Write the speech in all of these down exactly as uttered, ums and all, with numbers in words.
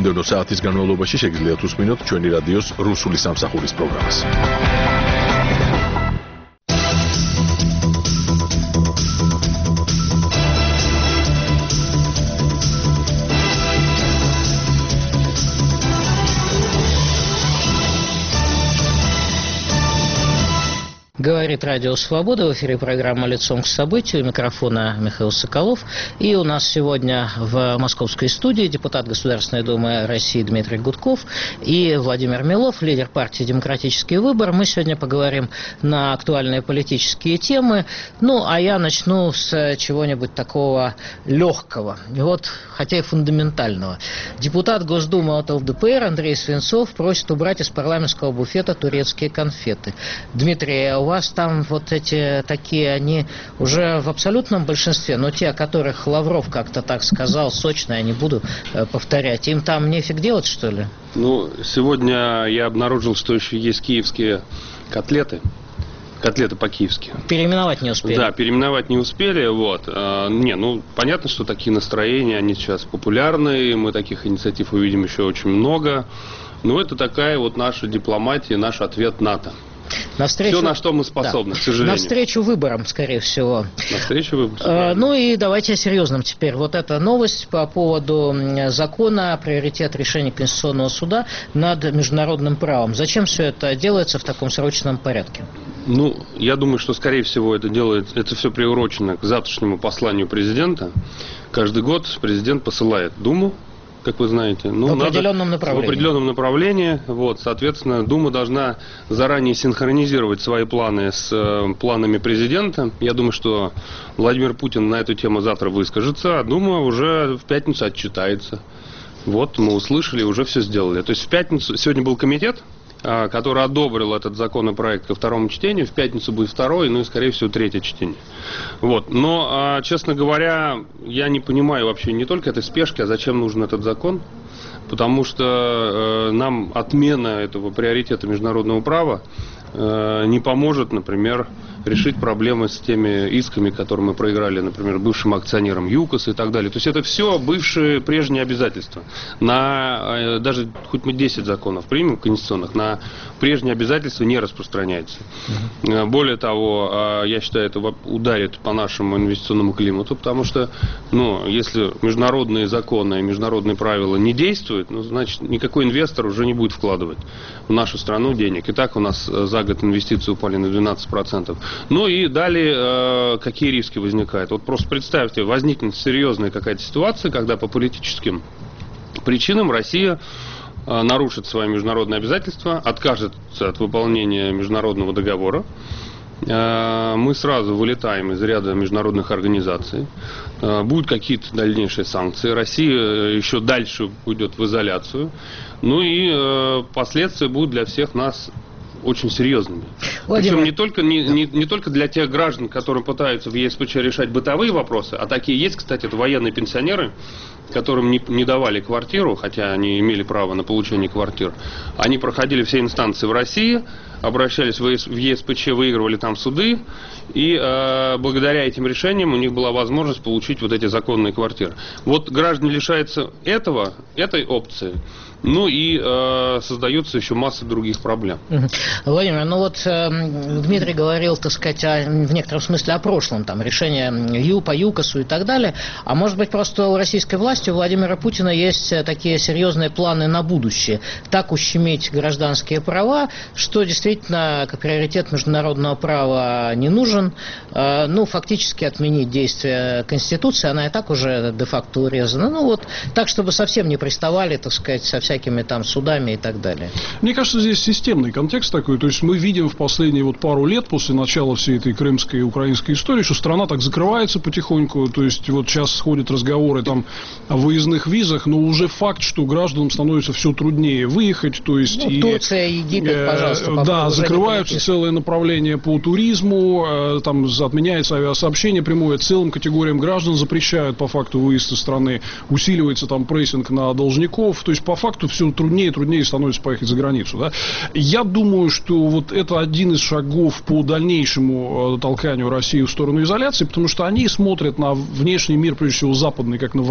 მომდევნო საათის განმავლობაში შეგიძლიათ უსმინოთ ჩვენი რადიოს რუსული სამსახურის პროგრამას. Говорит Радио Свобода, в эфире программа «Лицом к событию», у микрофона Михаил Соколов. И у нас сегодня в московской студии депутат Государственной Думы России Дмитрий Гудков и Владимир Милов, лидер партии «Демократический выбор». Мы сегодня поговорим на актуальные политические темы. Ну, а я начну с чего-нибудь такого легкого, вот, хотя и фундаментального. Депутат Госдумы от ЛДПР Андрей Свинцов просит убрать из парламентского буфета турецкие конфеты. Дмитрий, у вас там вот эти такие, они уже в абсолютном большинстве, но те, о которых Лавров как-то так сказал, сочные, я не буду э, повторять, им там нефиг делать, что ли? Ну, сегодня я обнаружил, что еще есть киевские котлеты. Котлеты по-киевски. Переименовать не успели. Да, переименовать не успели. Вот. А, не, ну, понятно, что такие настроения, они сейчас популярны, мы таких инициатив увидим еще очень много. Но это такая вот наша дипломатия, наш ответ НАТО. Навстречу... Все, на что мы способны, да, к сожалению. Навстречу выборам, скорее всего. Навстречу выборам. Э, ну и давайте о серьезном теперь. Вот эта новость по поводу закона о приоритет решения Конституционного суда над международным правом. Зачем все это делается в таком срочном порядке? Ну, я думаю, что, скорее всего, это делает, это все приурочено к завтрашнему посланию президента. Каждый год президент посылает Думу, как вы знаете, ну, в определенном надо, направлении. В определенном направлении. Вот, соответственно, Дума должна заранее синхронизировать свои планы с э, планами президента. Я думаю, что Владимир Путин на эту тему завтра выскажется, а Дума уже в пятницу отчитается. Вот, мы услышали, уже все сделали. То есть в пятницу, сегодня был комитет, э, который одобрил этот законопроект ко второму чтению, в пятницу будет второе, ну и, скорее всего, третье чтение. Вот. Но, честно говоря, я не понимаю вообще не только этой спешки, а зачем нужен этот закон, потому что э, нам отмена этого приоритета международного права э, не поможет, например, решить проблемы с теми исками, которые мы проиграли, например, бывшим акционерам ЮКОС и так далее. То есть это все бывшие прежние обязательства. На, э, даже хоть мы десять законов примем конституционных, на прежние обязательства не распространяется. Mm-hmm. Более того, э, я считаю, это ударит по нашему инвестиционному климату, потому что, ну, если международные законы и международные правила не действуют, ну, значит, никакой инвестор уже не будет вкладывать в нашу страну денег. И так у нас за год инвестиции упали на двенадцать процентов. Ну и далее, э, какие риски возникают? Вот просто представьте, возникнет серьезная какая-то ситуация, когда по политическим причинам Россия э, нарушит свои международные обязательства, откажется от выполнения международного договора. Э, мы сразу вылетаем из ряда международных организаций. Э, будут какие-то дальнейшие санкции. Россия еще дальше уйдет в изоляцию. Ну и э, последствия будут для всех нас очень серьезными. Владимир... Причем не только, не, не, не только для тех граждан, которые пытаются в ЕСПЧ решать бытовые вопросы, а такие есть, кстати, это военные пенсионеры, которым не, не давали квартиру, хотя они имели право на получение квартир. Они проходили все инстанции в России, обращались в ЕСПЧ, выигрывали там суды, и э, благодаря этим решениям у них была возможность получить вот эти законные квартиры. Вот граждане лишаются этого, этой опции. Ну и э, создается еще масса других проблем. Владимир, ну вот э, Дмитрий говорил, так сказать, о, в некотором смысле о прошлом, там, решение Ю по ЮКОСу и так далее. А может быть, просто у российской власти, у Владимира Путина есть такие серьезные планы на будущее. Так ущемить гражданские права, что действительно как приоритет международного права не нужен. Э, ну, фактически отменить действие Конституции, она и так уже де-факто урезана. Ну вот, так, чтобы совсем не приставали, так сказать, со всякими там судами и так далее. Мне кажется, здесь системный контекст такой. То есть мы видим в последние вот пару лет после начала всей этой крымской и украинской истории, что страна так закрывается потихоньку. То есть вот сейчас сходят разговоры там о выездных визах, но уже факт, что гражданам становится все труднее выехать. То есть ну, и, Турция, Египет, э, пожалуйста. Да, закрываются целые направления по туризму, э, там отменяется авиасообщение прямое, целым категориям граждан запрещают по факту выезд из страны, усиливается там прессинг на должников. То есть по факту все труднее и труднее становится поехать за границу. Да? Я думаю, что вот это один из шагов по дальнейшему э, толканию России в сторону изоляции, потому что они смотрят на внешний мир, прежде всего западный, как на врагов.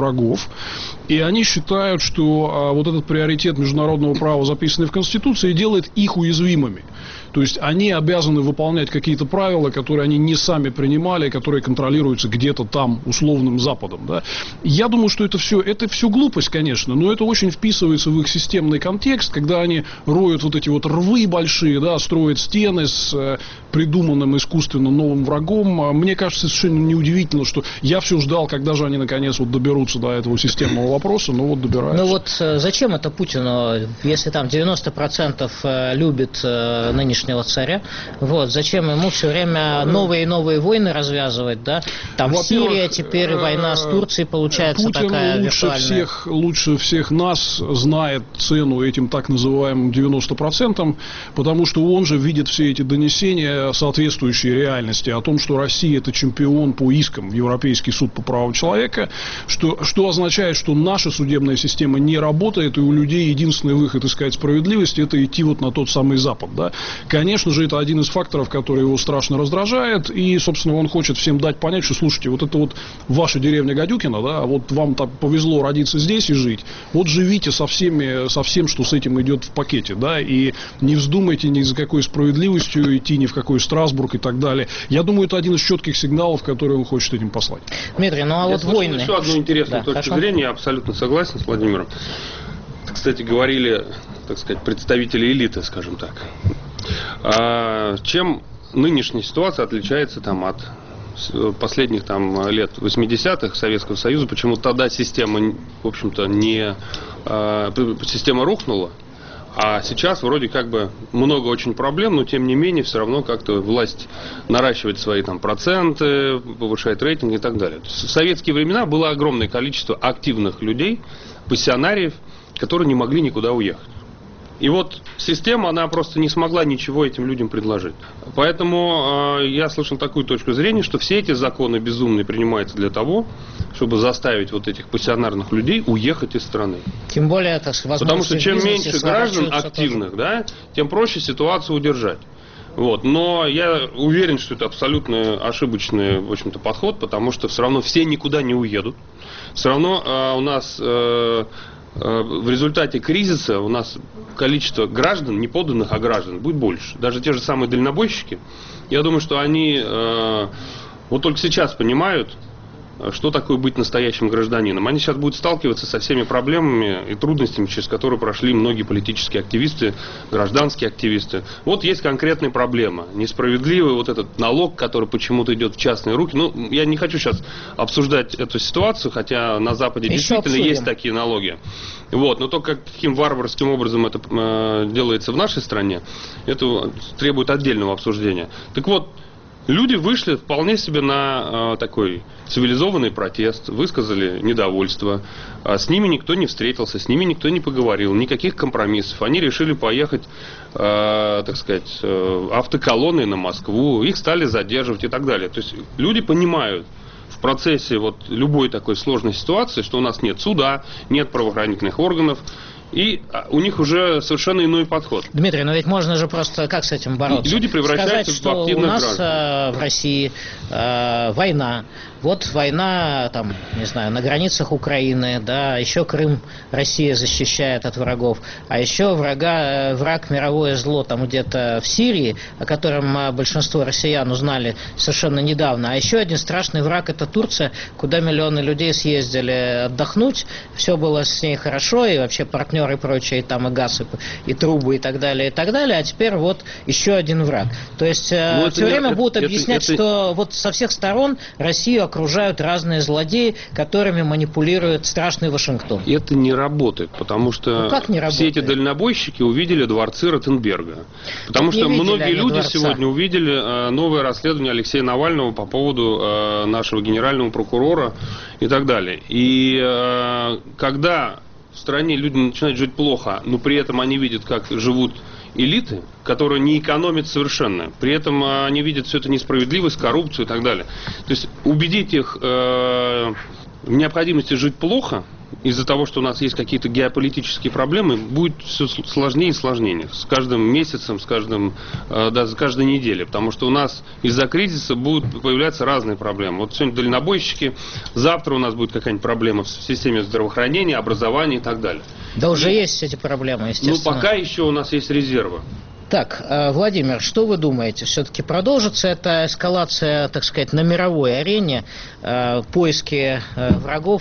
прав. И они считают, что а, вот этот приоритет международного права, записанный в Конституции, делает их уязвимыми. То есть они обязаны выполнять какие-то правила, которые они не сами принимали, которые контролируются где-то там условным Западом. Да? Я думаю, что это все, это все глупость, конечно, но это очень вписывается в их системный контекст, когда они роют вот эти вот рвы большие, да, строят стены с э, придуманным искусственно новым врагом. Мне кажется, совершенно неудивительно, что я все ждал, когда же они наконец вот доберутся до этого системного вопроса, но вот добираются. Ну вот зачем это Путину, если там девяносто процентов любит э, нынешний царя, вот, зачем ему все время новые и новые войны развязывать, да? Там Сирия, теперь война с Турцией, получается, Путин такая лучше виртуальная. всех, лучше всех нас знает цену этим так называемым девяносто процентам, потому что он же видит все эти донесения, соответствующие реальности, о том, что Россия — это чемпион по искам в Европейский суд по правам человека, что, что означает, что наша судебная система не работает, и у людей единственный выход искать справедливости — это идти вот на тот самый Запад, да? Конечно же, это один из факторов, который его страшно раздражает, и, собственно, он хочет всем дать понять, что, слушайте, вот это вот ваша деревня Гадюкина, да, вот вам так повезло родиться здесь и жить, вот живите со всеми, со всем, что с этим идет в пакете, да, и не вздумайте ни за какой справедливостью идти, ни в какой Страсбург и так далее. Я думаю, это один из четких сигналов, которые он хочет этим послать. Дмитрий, ну а Я вот войны... еще одну интересную да, точку хорошо. зрения, я абсолютно согласен с Владимиром. Кстати, говорили, так сказать, представители элиты, скажем так. А чем нынешняя ситуация отличается там от последних там лет восьмидесятых Советского Союза? Почему тогда система, в общем-то, не а, система рухнула, а сейчас вроде как бы много очень проблем, но тем не менее все равно как-то власть наращивает свои там проценты, повышает рейтинг и так далее. В советские времена было огромное количество активных людей, пассионариев, которые не могли никуда уехать. И вот система, она просто не смогла ничего этим людям предложить. Поэтому э, я слышал такую точку зрения, что все эти законы безумные принимаются для того, чтобы заставить вот этих пассионарных людей уехать из страны. Тем более, это возможно. Потому что чем меньше граждан активных, да, тем проще ситуацию удержать. Вот. Но я уверен, что это абсолютно ошибочный, в общем-то, подход, потому что все равно все никуда не уедут. Все равно э, у нас... Э, в результате кризиса у нас количество граждан, не подданных, а граждан, будет больше. Даже те же самые дальнобойщики, я думаю, что они э, вот только сейчас понимают, что такое быть настоящим гражданином. Они сейчас будут сталкиваться со всеми проблемами и трудностями, через которые прошли многие политические активисты, гражданские активисты. Вот есть конкретная проблема. Несправедливый вот этот налог, который почему-то идет в частные руки. Ну, я не хочу сейчас обсуждать эту ситуацию, хотя на Западе Еще действительно обсудим. есть такие налоги. Вот. Но то, каким варварским образом это э, делается в нашей стране, это требует отдельного обсуждения. Так вот, люди вышли вполне себе на э, такой цивилизованный протест, высказали недовольство, а с ними никто не встретился, с ними никто не поговорил, никаких компромиссов. Они решили поехать, э, так сказать, э, автоколонной на Москву, их стали задерживать и так далее. То есть люди понимают в процессе вот любой такой сложной ситуации, что у нас нет суда, нет правоохранительных органов, и у них уже совершенно иной подход. Дмитрий, но ведь можно же просто как с этим бороться? Люди превращаются Сказать, в активных что у нас граждан. э, в России э, война. Вот война, там, не знаю, на границах Украины, да, еще Крым Россия защищает от врагов, а еще врага, враг, мировое зло там где-то в Сирии, о котором большинство россиян узнали совершенно недавно, а еще один страшный враг — это Турция, куда миллионы людей съездили отдохнуть, все было с ней хорошо, и вообще партнеры и прочее, и там и газ, и, и трубы, и так далее, и так далее, а теперь вот еще один враг. То есть Ну, все время это, будут это, объяснять, это, что вот со всех сторон Россию окружают разные злодеи, которыми манипулирует страшный Вашингтон. Это не работает, потому что Ну, как не все эти работает? дальнобойщики увидели дворцы Ротенберга. Потому Не что видели многие они люди дворца. сегодня увидели э, новое расследование Алексея Навального по поводу э, нашего генерального прокурора и так далее. И э, когда в стране люди начинают жить плохо, но при этом они видят, как живут элиты, которые не экономят совершенно. При этом они видят все это несправедливость, коррупцию и так далее. То есть убедить их э, в необходимости жить плохо, из-за того, что у нас есть какие-то геополитические проблемы, будет все сложнее и сложнее. С каждым месяцем, с каждым, да, с каждой неделей. Потому что у нас из-за кризиса будут появляться разные проблемы. Вот сегодня дальнобойщики, завтра у нас будет какая-нибудь проблема в системе здравоохранения, образования и так далее. Да уже и, есть эти проблемы, естественно. Ну, пока еще у нас есть резервы. Так, Владимир, что вы думаете? Все-таки продолжится эта эскалация, так сказать, на мировой арене, поиски врагов,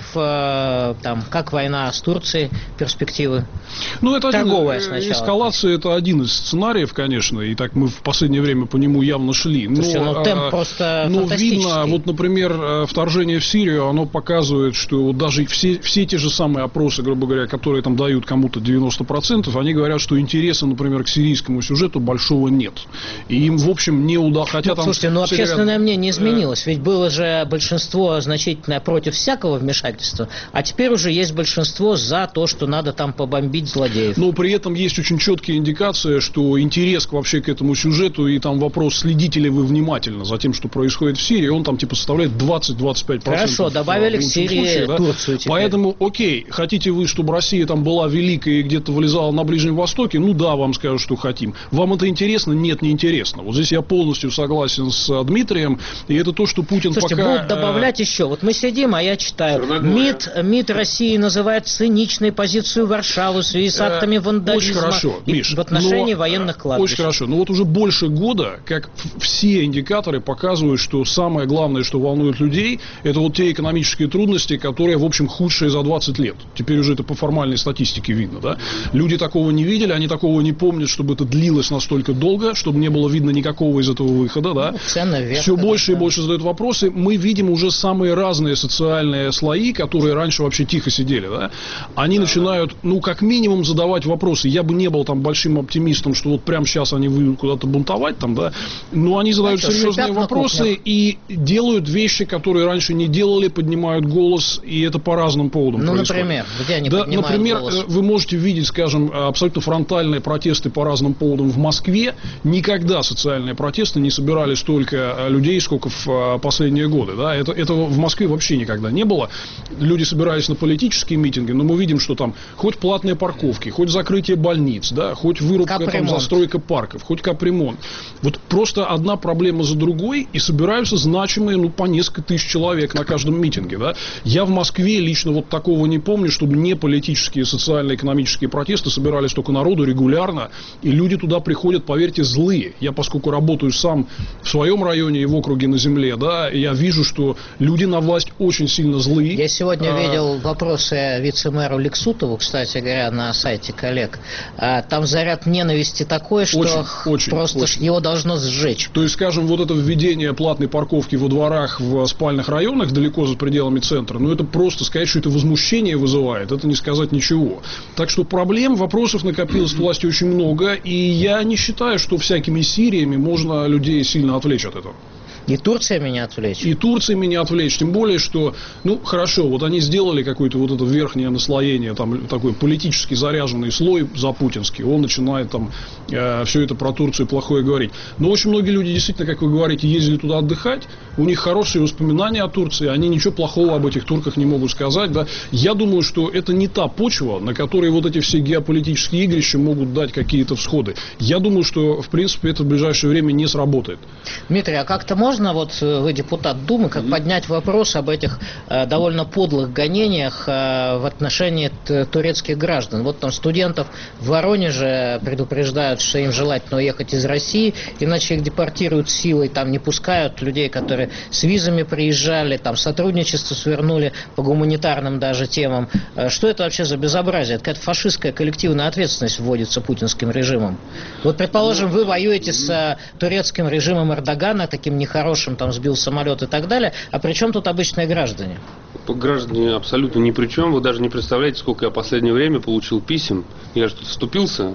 там, как война с Турцией, перспективы? Ну, это торговая один, сначала. Эскалация – это один из сценариев, конечно, и так мы в последнее время по нему явно шли. Но, Слушайте, ну, темп просто но фантастический. видно, вот, например, вторжение в Сирию, оно показывает, что даже все, все те же самые опросы, грубо говоря, которые там дают кому-то девяносто процентов, они говорят, что интереса, например, к сирийскому сюжету сюжету большого нет. И им, в общем, не удалось. Хотя ну, там слушайте, ну общественное говорят, мнение изменилось. Ведь было же большинство значительное против всякого вмешательства, а теперь уже есть большинство за то, что надо там побомбить злодеев. Но при этом есть очень четкие индикации, что интерес вообще к этому сюжету и там вопрос, следите ли вы внимательно за тем, что происходит в Сирии, он там типа составляет двадцать-двадцать пять процентов. Хорошо, добавили к Сирии случае, да? Турцию теперь. Поэтому, окей, хотите вы, чтобы Россия там была великой и где-то вылезала на Ближнем Востоке, ну да, вам скажут, что хотим. Вам это интересно? Нет, не интересно. Вот здесь я полностью согласен с Дмитрием, и это то, что Путин Слушайте, пока... будут добавлять еще. Вот мы сидим, а я читаю. МИД, МИД России называет циничной позицию Варшавы в связи с актами вандализма. Очень хорошо, и Миш, в отношении но, военных кладбищ. Очень хорошо. Но вот уже больше года, как все индикаторы показывают, что самое главное, что волнует людей, это вот те экономические трудности, которые, в общем, худшие за двадцать лет. Теперь уже это по формальной статистике видно, да? Люди такого не видели, они такого не помнят, чтобы это длилось настолько долго, чтобы не было видно никакого из этого выхода, да? Ну, цены вверх, все больше да. и больше задают вопросы. Мы видим уже самые разные социальные слои, которые раньше вообще тихо сидели, да? Они да, начинают, ну, как минимум, задавать вопросы. Я бы не был там большим оптимистом, что вот прямо сейчас они выйдут куда-то бунтовать там, да? Но они задают а серьезные вопросы и делают вещи, которые раньше не делали, поднимают голос, и это по разным поводам ну, происходит. например, где они да, поднимают например, голос? Вы можете видеть, скажем, абсолютно фронтальные протесты по разным поводам в Москве. Никогда социальные протесты не собирали столько людей, сколько в последние годы. Да? Это, этого в Москве вообще никогда не было. Люди собирались на политические митинги, но мы видим, что там хоть платные парковки, хоть закрытие больниц, да, хоть вырубка, там, застройка парков, хоть капремонт. Вот просто одна проблема за другой, и собираются значимые, ну, по несколько тысяч человек на каждом митинге. Да? Я в Москве лично вот такого не помню, чтобы не политические, социально-экономические протесты собирались только народу регулярно, и люди туда приходят, поверьте, злые. Я, поскольку работаю сам в своем районе и в округе на земле, да, я вижу, что люди на власть очень сильно злые. Я сегодня а... видел вопросы вице-мэру Лексутову, кстати говоря, на сайте коллег. Там заряд ненависти такой, что очень, очень, просто очень. Его должно сжечь. То есть, скажем, вот это введение платной парковки во дворах в спальных районах далеко за пределами центра, ну это просто сказать, что это возмущение вызывает, это не сказать ничего. Так что проблем, вопросов накопилось в власти очень много, и я не считаю, что всякими Сириями можно людей сильно отвлечь от этого. И Турция меня отвлечь. И Турция меня отвлечь. Тем более, что, ну, хорошо, вот они сделали какое-то вот это верхнее наслоение, там, такой политически заряженный слой запутинский. Он начинает там э, все это про Турцию плохое говорить. Но очень многие люди действительно, как вы говорите, ездили туда отдыхать. У них хорошие воспоминания о Турции. Они ничего плохого об этих турках не могут сказать. Да? Я думаю, что это не та почва, на которой вот эти все геополитические игрища могут дать какие-то всходы. Я думаю, что, в принципе, это в ближайшее время не сработает. Дмитрий, а как-то можно вот вы депутат Думы, как mm-hmm. поднять вопрос об этих э, довольно подлых гонениях э, в отношении турецких граждан? Вот там студентов в Воронеже предупреждают, что им желательно уехать из России, иначе их депортируют силой, там не пускают людей, которые с визами приезжали, там сотрудничество свернули по гуманитарным даже темам. Э, что это вообще за безобразие? Это какая-то фашистская коллективная ответственность вводится путинским режимом. Вот, предположим, вы воюете с э, турецким режимом Эрдогана, таким нехорошим, там сбил самолет и так далее. А при чем тут обычные граждане? Граждане абсолютно ни при чем. Вы даже не представляете, сколько я в последнее время получил писем. Я же тут вступился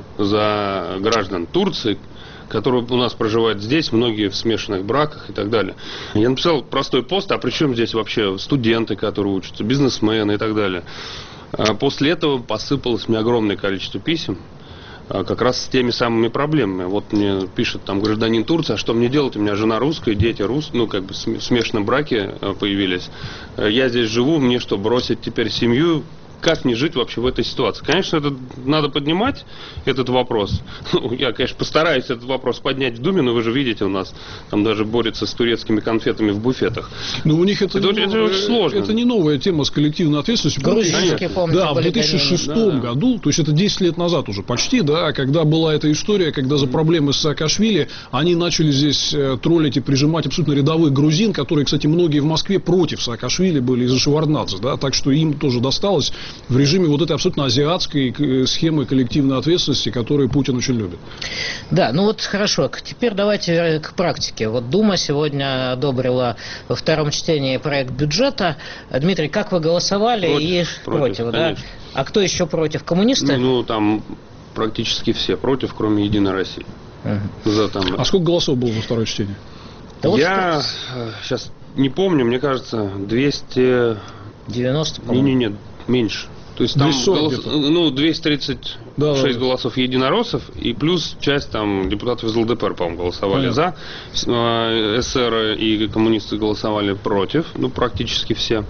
за граждан Турции, которые у нас проживают здесь, многие в смешанных браках и так далее. Я написал простой пост, а при чем здесь вообще студенты, которые учатся, бизнесмены и так далее. После этого посыпалось мне огромное количество писем. как раз с теми самыми проблемами. Вот мне пишет там гражданин Турции, а что мне делать? У меня жена русская, дети русские, ну, как бы в смешанном браке появились. Я здесь живу, мне что, бросить теперь семью? Как не жить вообще в этой ситуации? Конечно, это надо поднимать, этот вопрос. Я, конечно, постараюсь этот вопрос поднять в Думе, но вы же видите, у нас там даже борются с турецкими конфетами в буфетах. Но у них это, это, не, это новая, очень сложно. Это не новая тема с коллективной ответственностью. Грузинские, помните, да, в две тысячи шестом да, году, то есть это десять лет назад уже почти, да, когда была эта история, когда за проблемы с Саакашвили они начали здесь троллить и прижимать абсолютно рядовых грузин, которые, кстати, многие в Москве против Саакашвили были из-за Шеварднадзе, да, так что им тоже досталось в режиме вот этой абсолютно азиатской схемы коллективной ответственности, которую Путин очень любит. Да, ну вот хорошо. Теперь давайте к практике. Вот Дума сегодня одобрила во втором чтении проект бюджета. Дмитрий, как вы голосовали? Против, и против, против да? А кто еще против? Коммунисты? Ну, там практически все против, кроме Единой России. Угу. За, там... А сколько голосов было во второе чтение? Да вот Я что... сейчас не помню, мне кажется, двести девяносто, по-моему. Не-не-не, меньше. То есть там голос... ну, двести тридцать шесть да, да, голосов единороссов и плюс часть там депутатов из ЛДПР, по-моему, голосовали Понятно. за. СССР и коммунисты голосовали против, ну, практически все.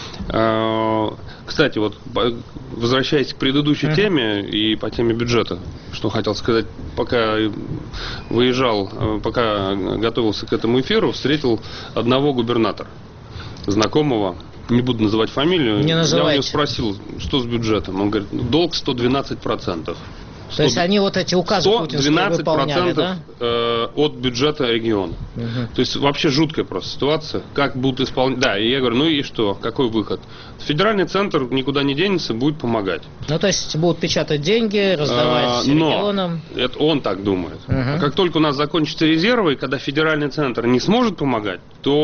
Кстати, вот возвращаясь к предыдущей uh-huh. теме и по теме бюджета, что хотел сказать, пока выезжал, пока готовился к этому эфиру, встретил одного губернатора, знакомого. Не буду называть фамилию. Не Я называйте. у него спросил, что с бюджетом. Он говорит, долг сто двенадцать процентов. То есть они вот эти указы путинские выполняли, да? От бюджета региона. Угу. То есть вообще жуткая просто ситуация. Как будут исполнять... Да, и я говорю, ну и что? Какой выход? Федеральный центр никуда не денется, будет помогать. Ну то есть будут печатать деньги, раздавать а, регионам. Это он так думает. Угу. А как только у нас закончатся резервы, и когда федеральный центр не сможет помогать,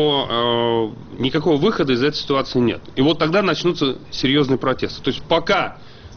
то э, никакого выхода из этой ситуации нет. И вот тогда начнутся серьезные протесты. То есть пока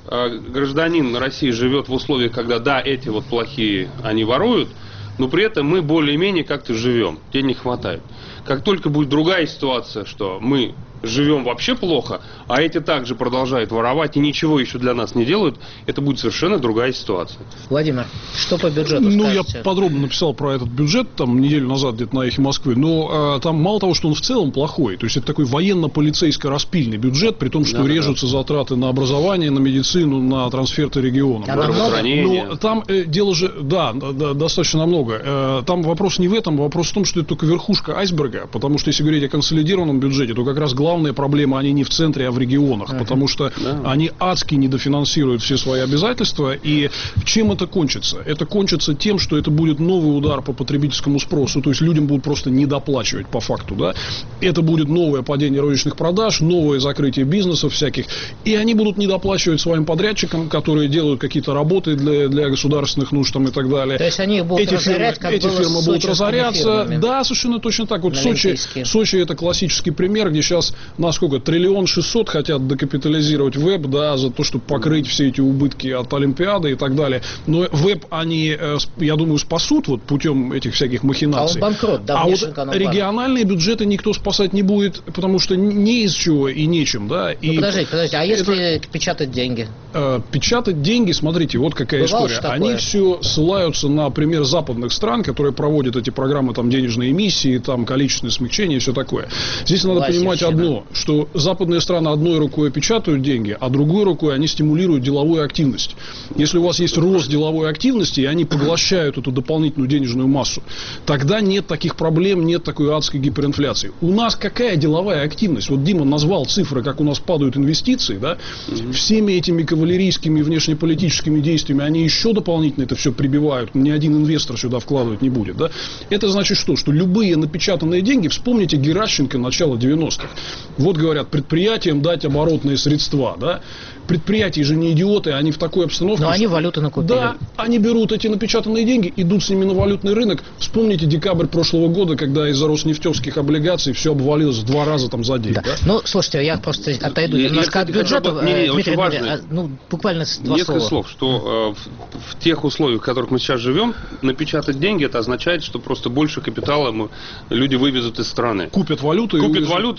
гражданин России живет в условиях, когда да, эти вот плохие, они воруют, но при этом мы более-менее как-то живем, денег хватает. Как только будет другая ситуация, что мы живем вообще плохо, а эти также продолжают воровать и ничего еще для нас не делают, это будет совершенно другая ситуация. Владимир, что по бюджету Ну, скажете? я подробно написал про этот бюджет, там, неделю назад где-то на «Эхе Москвы», но а, там мало того, что он в целом плохой, то есть это такой военно-полицейско-распильный бюджет, при том, что да, режутся да. затраты на образование, на медицину, на трансферты регионов. А да? Но там э, дело же, да, да, достаточно много. Э, там вопрос не в этом, вопрос в том, что это только верхушка айсберга, потому что если говорить о консолидированном бюджете, то как раз главное Главная проблема, они не в центре, а в регионах, uh-huh. потому что да. они адски недофинансируют все свои обязательства. И чем это кончится? Это кончится тем, что это будет новый удар по потребительскому спросу, то есть людям будут просто недоплачивать по факту. Да? Это будет новое падение розничных продаж, новое закрытие бизнесов всяких, и они будут недоплачивать своим подрядчикам, которые делают какие-то работы для, для государственных нужд там, и так далее. То есть они их будут эти разорять, фирмы, как эти было фирмы с будут разоряться. Фирмами. Да, совершенно точно так. Вот Сочи, Сочи это классический пример, где сейчас на сколько? Триллион шестьсот хотят докапитализировать ВЭБ, да, за то, чтобы покрыть все эти убытки от Олимпиады и так далее. Но ВЭБ они, я думаю, спасут вот путем этих всяких махинаций. А он банкрот, да, а вот региональные бюджеты никто спасать не будет, потому что не из чего и нечем, да. Ну, и подождите, подождите, а если это... печатать деньги? Э, печатать деньги, смотрите, вот какая Бывало история. Они все ссылаются на пример западных стран, которые проводят эти программы там денежной эмиссии, там количественное смягчение и все такое. Здесь надо Власть понимать одно, что западные страны одной рукой печатают деньги, а другой рукой они стимулируют деловую активность. Если у вас есть рост деловой активности, и они поглощают эту дополнительную денежную массу, тогда нет таких проблем, нет такой адской гиперинфляции. У нас какая деловая активность? Вот Дима назвал цифры, как у нас падают инвестиции, да? Всеми этими кавалерийскими внешнеполитическими действиями они еще дополнительно это все прибивают. Ни один инвестор сюда вкладывать не будет, да? Это значит что? Что любые напечатанные деньги, вспомните Геращенко начала девяностых. Вот говорят, предприятиям дать оборотные средства, да? Предприятия же не идиоты, они в такой обстановке... Но они валюты накупили. Да, они берут эти напечатанные деньги, идут с ними на валютный рынок. Вспомните декабрь прошлого года, когда из-за роснефтевских облигаций все обвалилось в два раза там за день. Да. Да? Ну, слушайте, я просто отойду я, немножко я, от бюджета. Бы, не, не, Дмитрий, очень Дмитрий, а, ну, буквально два Несколько слова. слов, что э, в, в тех условиях, в которых мы сейчас живем, напечатать деньги, это означает, что просто больше капитала мы, люди вывезут из страны. Купят валюту и Купят увезут. валюту и увезут.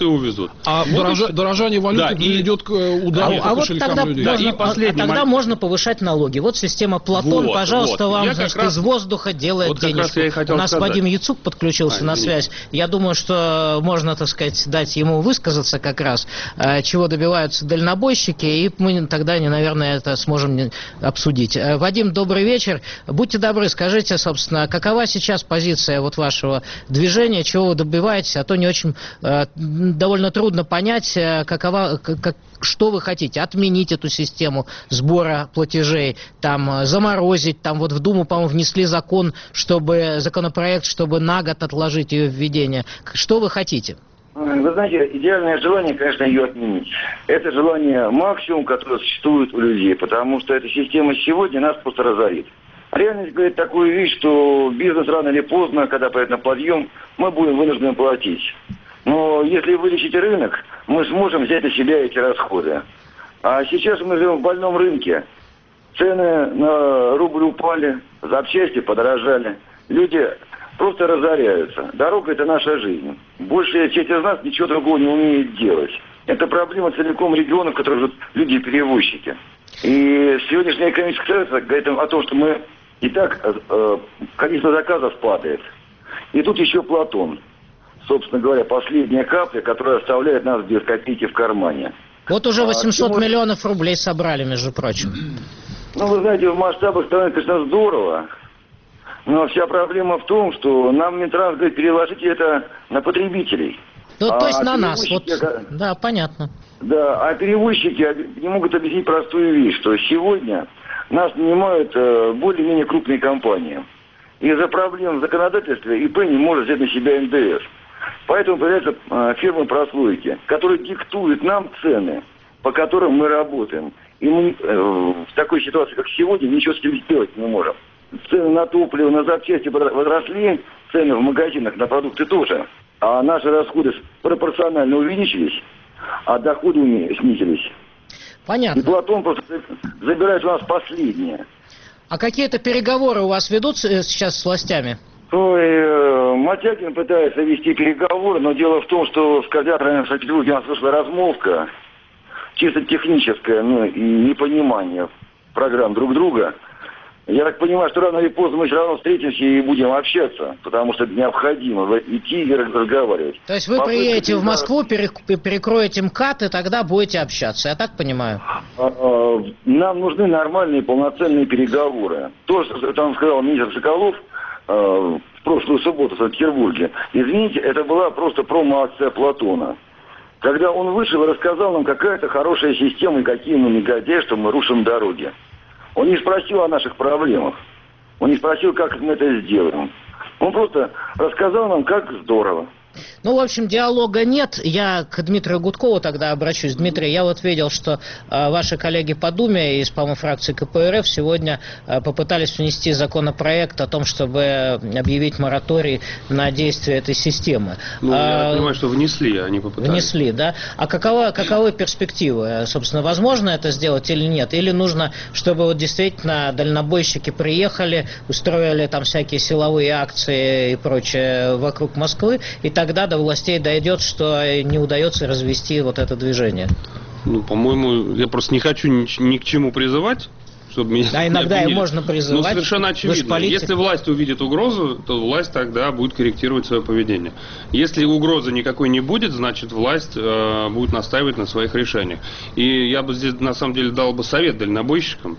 будут. А вот дорожа, и... дорожание валюты да, приведет к удару а, по а вот кошелькам тогда людей. Можно, да, и последний а, а тогда момент. можно повышать налоги. Вот система Платон, вот, пожалуйста, вот. вам, Я значит, раз... из воздуха делает вот денежку. У нас сказать. Вадим Яцук подключился а, на связь. Я думаю, что можно, так сказать, дать ему высказаться как раз, чего добиваются дальнобойщики, и мы тогда, наверное, это сможем обсудить. Вадим, добрый вечер. Будьте добры, скажите, собственно, какова сейчас позиция вот вашего движения, чего вы добиваетесь, а то не очень довольно трудно понять, какова, как, что вы хотите. Отменить эту систему сбора платежей, там, заморозить, там вот в Думу, по-моему, внесли закон, чтобы, законопроект, чтобы на год отложить ее введение. Что вы хотите? Вы знаете, идеальное желание, конечно, ее отменить. Это желание максимум, которое существует у людей, потому что эта система сегодня нас просто разорит. Реальность говорит такую вещь, что бизнес рано или поздно, когда пойдет на подъем, мы будем вынуждены платить. Но если вылечить рынок, мы сможем взять на себя эти расходы. А сейчас мы живем в больном рынке. Цены на рубль упали, запчасти подорожали. Люди просто разоряются. Дорога – это наша жизнь. Большая часть из нас ничего другого не умеет делать. Это проблема целиком регионов, в которых живут люди-перевозчики. И сегодняшняя экономическая ситуация говорит о том, что мы и так э, количество заказов падает. И тут еще Платон. Собственно говоря, последняя капля, которая оставляет нас без копейки в кармане. Вот уже восемьсот а, миллионов рублей собрали, между прочим. Ну, вы знаете, в масштабах страны, конечно, здорово. Но вся проблема в том, что нам Минтранс говорит, переложите это на потребителей. Ну, а, то есть а на нас. Вот, перевозчики... да, понятно. Да, а перевозчики не могут объяснить простую вещь, что сегодня нас нанимают э, более-менее крупные компании. Из-за проблем в законодательстве ИП не может взять на себя эн дэ эс. Поэтому появляются э, фирмы прослойки, которые диктуют нам цены, по которым мы работаем. И мы э, в такой ситуации, как сегодня, ничего с этим сделать не можем. Цены на топливо, на запчасти возросли, цены в магазинах на продукты тоже. А наши расходы пропорционально увеличились, а доходы снизились. Понятно. И Платон просто забирает у нас последнее. А какие-то переговоры у вас ведутся сейчас с властями? Ой, э, Матягин пытается вести переговоры, но дело в том, что с координаторами в Санкт-Петербурге у нас вышла размолвка, чисто техническая, ну и непонимание программ друг друга. Я так понимаю, что рано или поздно мы все равно встретимся и будем общаться, потому что это необходимо идти и разговаривать. То есть вы Попытка приедете в переговоров... Москву, перекроете МКАД, и тогда будете общаться, я так понимаю? Нам нужны нормальные, полноценные переговоры. То, что там сказал министр Соколов в прошлую субботу в Санкт-Петербурге, извините, это была просто промо-акция Платона. Когда он вышел и рассказал нам, какая это хорошая система и какие мы негодяи, что мы рушим дороги. Он не спросил о наших проблемах. Он не спросил, как мы это сделаем. Он просто рассказал нам, как здорово. Ну, в общем, диалога нет. Я к Дмитрию Гудкову тогда обращусь. Дмитрий, я вот видел, что э, ваши коллеги по Думе из, по-моему, фракции ка пэ эр эф сегодня э, попытались внести законопроект о том, чтобы объявить мораторий на действие этой системы. Ну, я а, понимаю, что внесли, а не попытались. Внесли, да. А какова, каковы перспективы? Собственно, возможно это сделать или нет? Или нужно, чтобы вот действительно дальнобойщики приехали, устроили там всякие силовые акции и прочее вокруг Москвы, и тогда до властей дойдет, что не удается развести вот это движение? Ну, по-моему, я просто не хочу ни, ни к чему призывать, чтобы меня... А иногда и можно призывать. Ну, совершенно очевидно. Если власть увидит угрозу, то власть тогда будет корректировать свое поведение. Если угрозы никакой не будет, значит, власть э, будет настаивать на своих решениях. И я бы здесь, на самом деле, дал бы совет дальнобойщикам,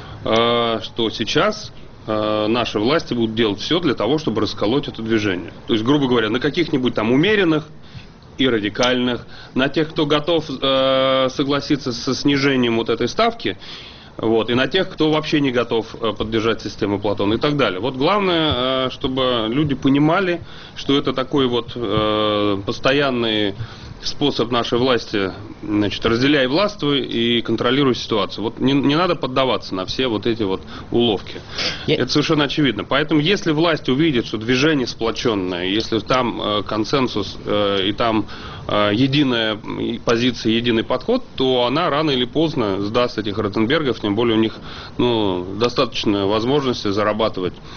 э, что сейчас... наши власти будут делать все для того, чтобы расколоть это движение. То есть, грубо говоря, на каких-нибудь там умеренных и радикальных, на тех, кто готов э, согласиться со снижением вот этой ставки, вот, и на тех, кто вообще не готов э, поддержать систему Платона и так далее. Вот главное, э, чтобы люди понимали, что это такой вот э, постоянный способ нашей власти, значит, разделяй властвуй и контролируй ситуацию. Вот не, не надо поддаваться на все вот эти вот уловки. Я... Это совершенно очевидно. Поэтому, если власть увидит, что движение сплоченное, если там э, консенсус э, и там э, единая позиция, единый подход, то она рано или поздно сдаст этих Ротенбергов, тем более у них, ну, достаточно возможности зарабатывать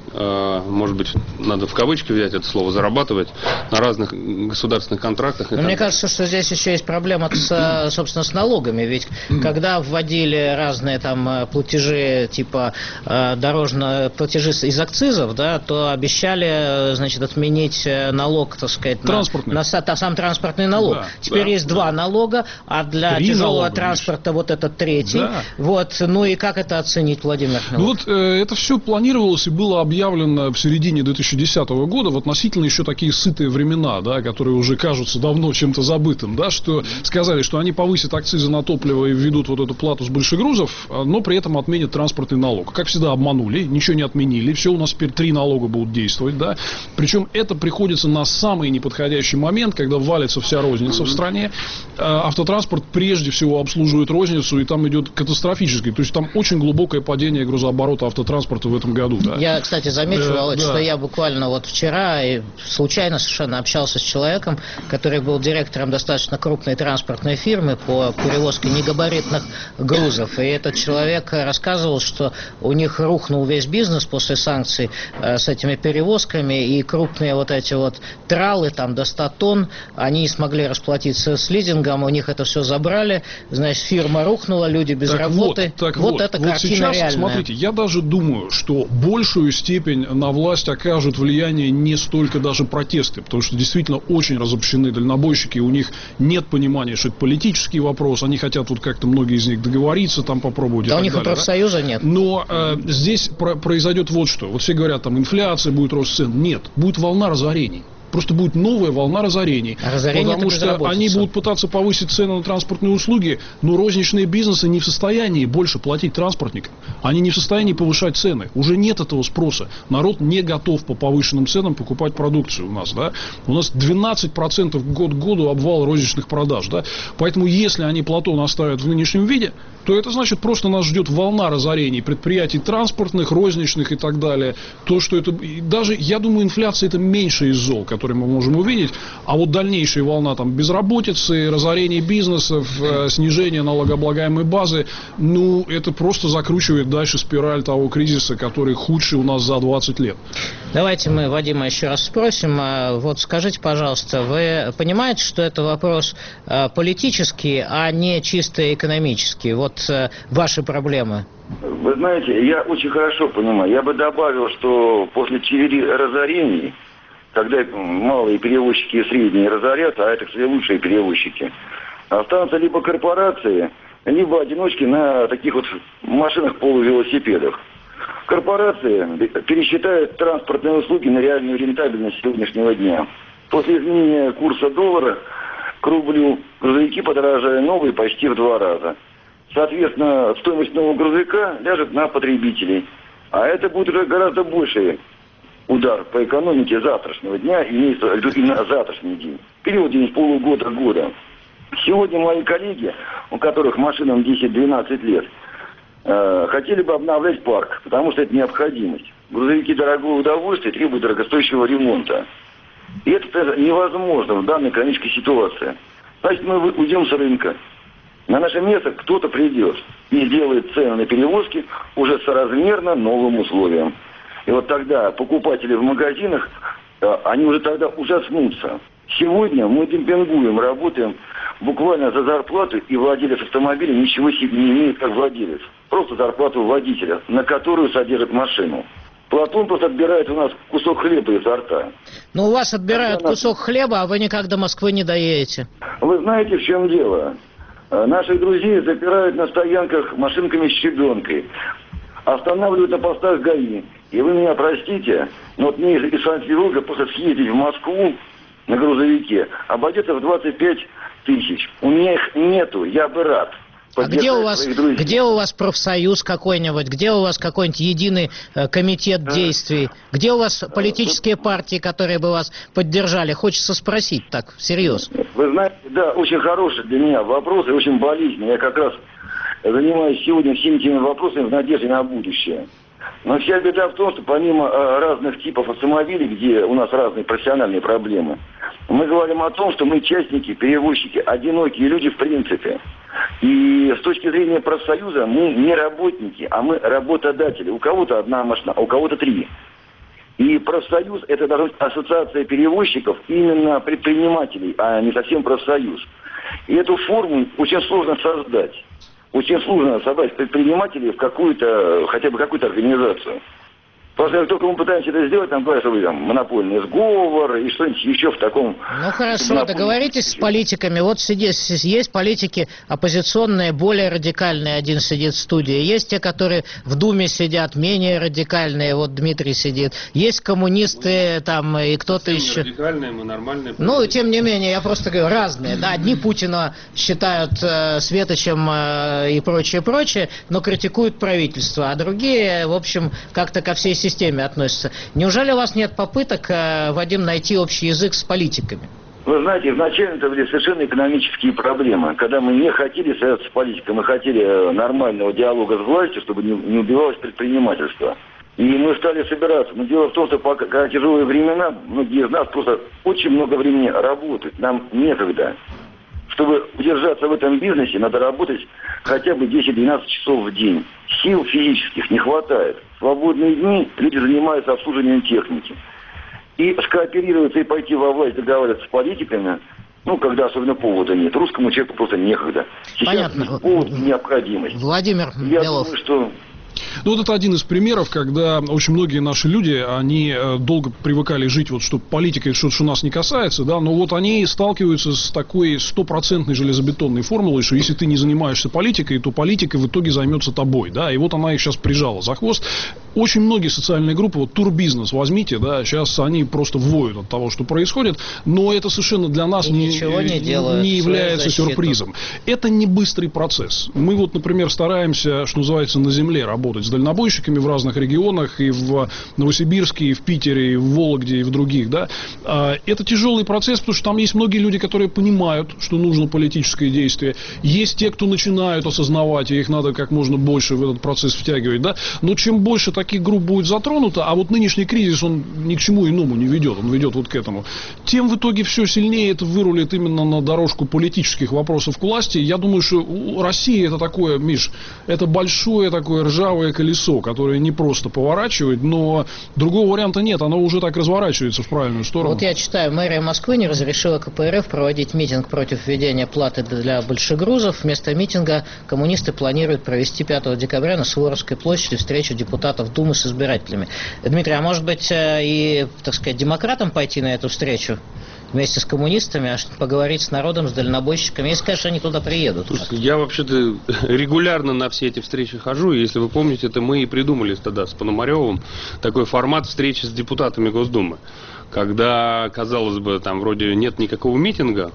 может быть, надо в кавычки взять это слово, зарабатывать на разных государственных контрактах. Но мне кажется, что здесь еще есть проблема, с, собственно, с налогами. Ведь когда вводили разные там платежи, типа дорожные платежи из акцизов, да, то обещали, значит, отменить налог, так сказать, на, на сам транспортный налог. Да, Теперь да, есть да. два налога, а для Три тяжелого налога, транспорта видишь. Вот этот третий. Да. Вот, ну и как это оценить, Владимир? Ну вот э, это все планировалось и было объявлено в середине две тысячи десятого года в относительно еще такие сытые времена, да, которые уже кажутся давно чем-то забытым, да, что сказали, что они повысят акцизы на топливо и введут вот эту плату с большегрузов, но при этом отменят транспортный налог. Как всегда обманули, ничего не отменили, все у нас теперь три налога будут действовать, да. Причем это приходится на самый неподходящий момент, когда валится вся розница в стране. Автотранспорт прежде всего обслуживает розницу, и там идет катастрофически. То есть там очень глубокое падение грузооборота автотранспорта в этом году. Да. Я, кстати, замечу, э, Володь, да. что я буквально вот вчера и случайно совершенно общался с человеком, который был директором достаточно крупной транспортной фирмы по перевозке негабаритных грузов. И этот человек рассказывал, что у них рухнул весь бизнес после санкций э, с этими перевозками, и крупные вот эти вот тралы, там до ста тонн, они не смогли расплатиться с лизингом, у них это все забрали, значит, фирма рухнула, люди без так работы. Вот, так вот, вот эта вот картина сейчас, реальная. Смотрите, я даже думаю, что большую степень на власть окажут влияние не столько даже протесты, потому что действительно очень разобщены дальнобойщики, у них нет понимания, что это политический вопрос, они хотят вот как-то многие из них договориться, там попробовать. Да у них далее, и профсоюза да? нет. Но э, здесь про- произойдет вот что. Вот все говорят, там инфляция, будет рост цен. Нет, будет волна разорений. Просто будет новая волна разорений. А разорение потому что они будут пытаться повысить цены на транспортные услуги, но розничные бизнесы не в состоянии больше платить транспортникам. Они не в состоянии повышать цены. Уже нет этого спроса. Народ не готов по повышенным ценам покупать продукцию у нас. Да? У нас двенадцать процентов год к году обвал розничных продаж. Да? Поэтому если они Платон оставят в нынешнем виде, то это значит, просто нас ждет волна разорений предприятий транспортных, розничных и так далее. То, что это... Даже, я думаю, инфляция это меньше из зол, которые мы можем увидеть. А вот дальнейшая волна там безработицы, разорения бизнесов, э, снижение налогооблагаемой базы, ну, это просто закручивает дальше спираль того кризиса, который худший у нас за двадцать лет. Давайте мы Вадима еще раз спросим. Вот скажите, пожалуйста, вы понимаете, что это вопрос политический, а не чисто экономический? Вот ваши проблемы. Вы знаете, я очень хорошо понимаю. Я бы добавил, что после череды разорений, когда малые перевозчики и средние разорят, а это, кстати, лучшие перевозчики, останутся либо корпорации, либо одиночки на таких вот машинах-полувелосипедах. Корпорации пересчитают транспортные услуги на реальную рентабельность сегодняшнего дня. После изменения курса доллара к рублю грузовики подорожали новые почти в два раза. Соответственно, стоимость нового грузовика ляжет на потребителей. А это будет уже гораздо больший удар по экономике завтрашнего дня и на завтрашний день. В периоде полугода-года. Сегодня мои коллеги, у которых машинам десять-двенадцать лет, э, хотели бы обновлять парк, потому что это необходимость. Грузовики дорогое удовольствие требуют дорогостоящего ремонта. И это невозможно в данной экономической ситуации. Значит, мы уйдем с рынка. На наше место кто-то придет и сделает цены на перевозки уже соразмерно новым условиям. И вот тогда покупатели в магазинах, они уже тогда ужаснутся. Сегодня мы демпингуем, работаем буквально за зарплату, и владелец автомобиля ничего себе не имеет как владелец. Просто зарплату водителя, на которую содержит машину. Платон просто отбирает у нас кусок хлеба изо рта. Но у вас отбирают Когда кусок нас... хлеба, а вы никак до Москвы не доедете. Вы знаете, в чем дело? Наших друзей запирают на стоянках машинками с щебенкой. Останавливают на постах ГАИ. И вы меня простите, но вот мне из Санкт-Петербурга просто съездить в Москву на грузовике обойдется в двадцать пять тысяч. У меня их нету, я бы рад. А где у вас, где у вас профсоюз какой-нибудь, где у вас какой-нибудь единый э, комитет действий, где у вас политические партии, которые бы вас поддержали? Хочется спросить так, всерьез. Вы знаете, да, очень хороший для меня вопрос и очень болезненный. Я как раз занимаюсь сегодня всеми этими вопросами в надежде на будущее. Но вся беда в том, что помимо э, разных типов автомобилей, где у нас разные профессиональные проблемы, мы говорим о том, что мы частники, перевозчики, одинокие люди в принципе. И с точки зрения профсоюза мы не работники, а мы работодатели. У кого-то одна машина, а у кого-то три. И профсоюз – это должна быть ассоциация перевозчиков, именно предпринимателей, а не совсем профсоюз. И эту форму очень сложно создать. Очень сложно собрать предпринимателей в какую-то, хотя бы какую-то организацию. Просто как только мы пытаемся это сделать, нам говорят, что вы там монопольный сговор и что-нибудь еще в таком... Ну хорошо, договоритесь с политиками. Вот сидит, есть политики оппозиционные, более радикальные, один сидит в студии. Есть те, которые в Думе сидят, менее радикальные, вот Дмитрий сидит. Есть коммунисты там и кто-то еще... радикальные, мы нормальные. Ну, тем не менее, я просто говорю, разные. Да, одни Путина считают э, светочем э, и прочее, прочее, но критикуют правительство, а другие, в общем, как-то ко всей системе относятся. Неужели у вас нет попыток, Вадим, найти общий язык с политиками? Вы знаете, изначально это были совершенно экономические проблемы. Когда мы не хотели связаться с политикой, мы хотели нормального диалога с властью, чтобы не, не убивалось предпринимательство. И мы стали собираться. Но дело в том, что пока когда тяжелые времена, многие из нас просто очень много времени работают. Нам некогда. Чтобы удержаться в этом бизнесе, надо работать хотя бы десять-двенадцать часов в день. Сил физических не хватает. В свободные дни люди занимаются обслуживанием техники. И скооперироваться и пойти во власть, договариваться с политиками, ну, когда особенно повода нет. Русскому человеку просто некогда. Сейчас понятно. Повод и необходимость. Владимир Я Белов. думаю, что... Ну, вот это один из примеров, когда очень многие наши люди, они э, долго привыкали жить, вот, что политика, что, что нас не касается, да, но вот они сталкиваются с такой стопроцентной железобетонной формулой, что если ты не занимаешься политикой, то политика в итоге займется тобой, да, и вот она их сейчас прижала за хвост. Очень многие социальные группы, вот турбизнес возьмите, да, сейчас они просто воют от того, что происходит, но это совершенно для нас не, не, делают, не является сюрпризом. Это не быстрый процесс. Мы вот, например, стараемся, что называется, на земле работать с дальнобойщиками в разных регионах, и в Новосибирске, и в Питере, и в Вологде, и в других, да. Это тяжелый процесс, потому что там есть многие люди, которые понимают, что нужно политическое действие. Есть те, кто начинают осознавать, и их надо как можно больше в этот процесс втягивать, да. Но чем больше таких групп будет затронуто, а вот нынешний кризис, он ни к чему иному не ведет, он ведет вот к этому, тем в итоге все сильнее это вырулит именно на дорожку политических вопросов к власти. Я думаю, что у России это такое, Миш, это большое такое ржавое колесо, которое не просто поворачивает, но другого варианта нет, оно уже так разворачивается в правильную сторону. Вот я читаю, мэрия Москвы не разрешила ка пэ эр эф проводить митинг против введения платы для большегрузов. Вместо митинга коммунисты планируют провести пятого декабря на Суворовской площади встречу депутатов Думы с избирателями. Дмитрий, а может быть и, так сказать, демократам пойти на эту встречу? Вместе с коммунистами, аж поговорить с народом, с дальнобойщиками, если, конечно, они туда приедут. Слушайте, я вообще-то регулярно на все эти встречи хожу, и если вы помните, это мы и придумали тогда с Пономаревым такой формат встречи с депутатами Госдумы, когда, казалось бы, там вроде нет никакого митинга,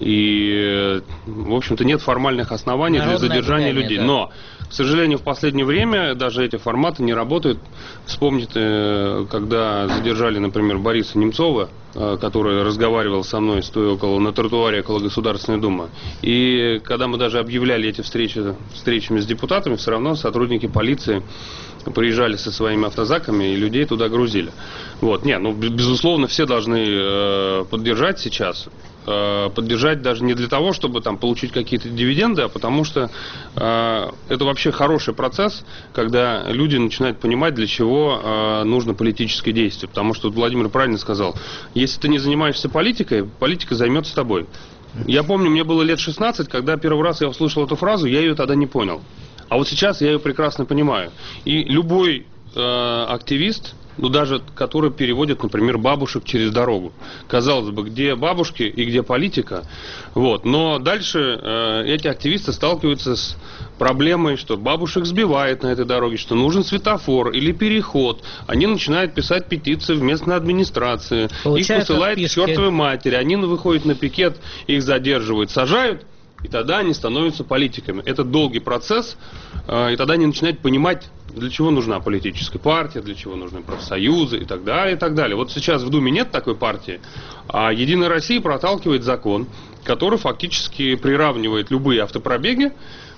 и, в общем-то, нет формальных оснований Народное для задержания гуляние, людей. Да. Но, к сожалению, в последнее время даже эти форматы не работают. Вспомните, когда задержали, например, Бориса Немцова, который разговаривал со мной, стоя около, на тротуаре около Государственной Думы. И когда мы даже объявляли эти встречи встречами с депутатами, все равно сотрудники полиции приезжали со своими автозаками и людей туда грузили. Вот. Не, ну, безусловно, все должны э, поддержать сейчас. Поддержать даже не для того, чтобы там получить какие-то дивиденды, а потому что э, это вообще хороший процесс, когда люди начинают понимать, для чего э, нужно политическое действие. Потому что Владимир правильно сказал, если ты не занимаешься политикой, политика займется тобой. Я помню, мне было лет шестнадцать, когда первый раз я услышал эту фразу, я ее тогда не понял. А вот сейчас я ее прекрасно понимаю. И любой э, активист, ну, даже который переводит, например, бабушек через дорогу. Казалось бы, где бабушки и где политика. Вот. Но дальше э, эти активисты сталкиваются с проблемой, что бабушек сбивает на этой дороге, что нужен светофор или переход. Они начинают писать петиции в местной администрации. Получают их посылают к чертовой матери. Они выходят на пикет, их задерживают, сажают. И тогда они становятся политиками. Это долгий процесс, э, и тогда они начинают понимать, для чего нужна политическая партия, для чего нужны профсоюзы и так далее, и так далее. Вот сейчас в Думе нет такой партии, а Единая Россия проталкивает закон, который фактически приравнивает любые автопробеги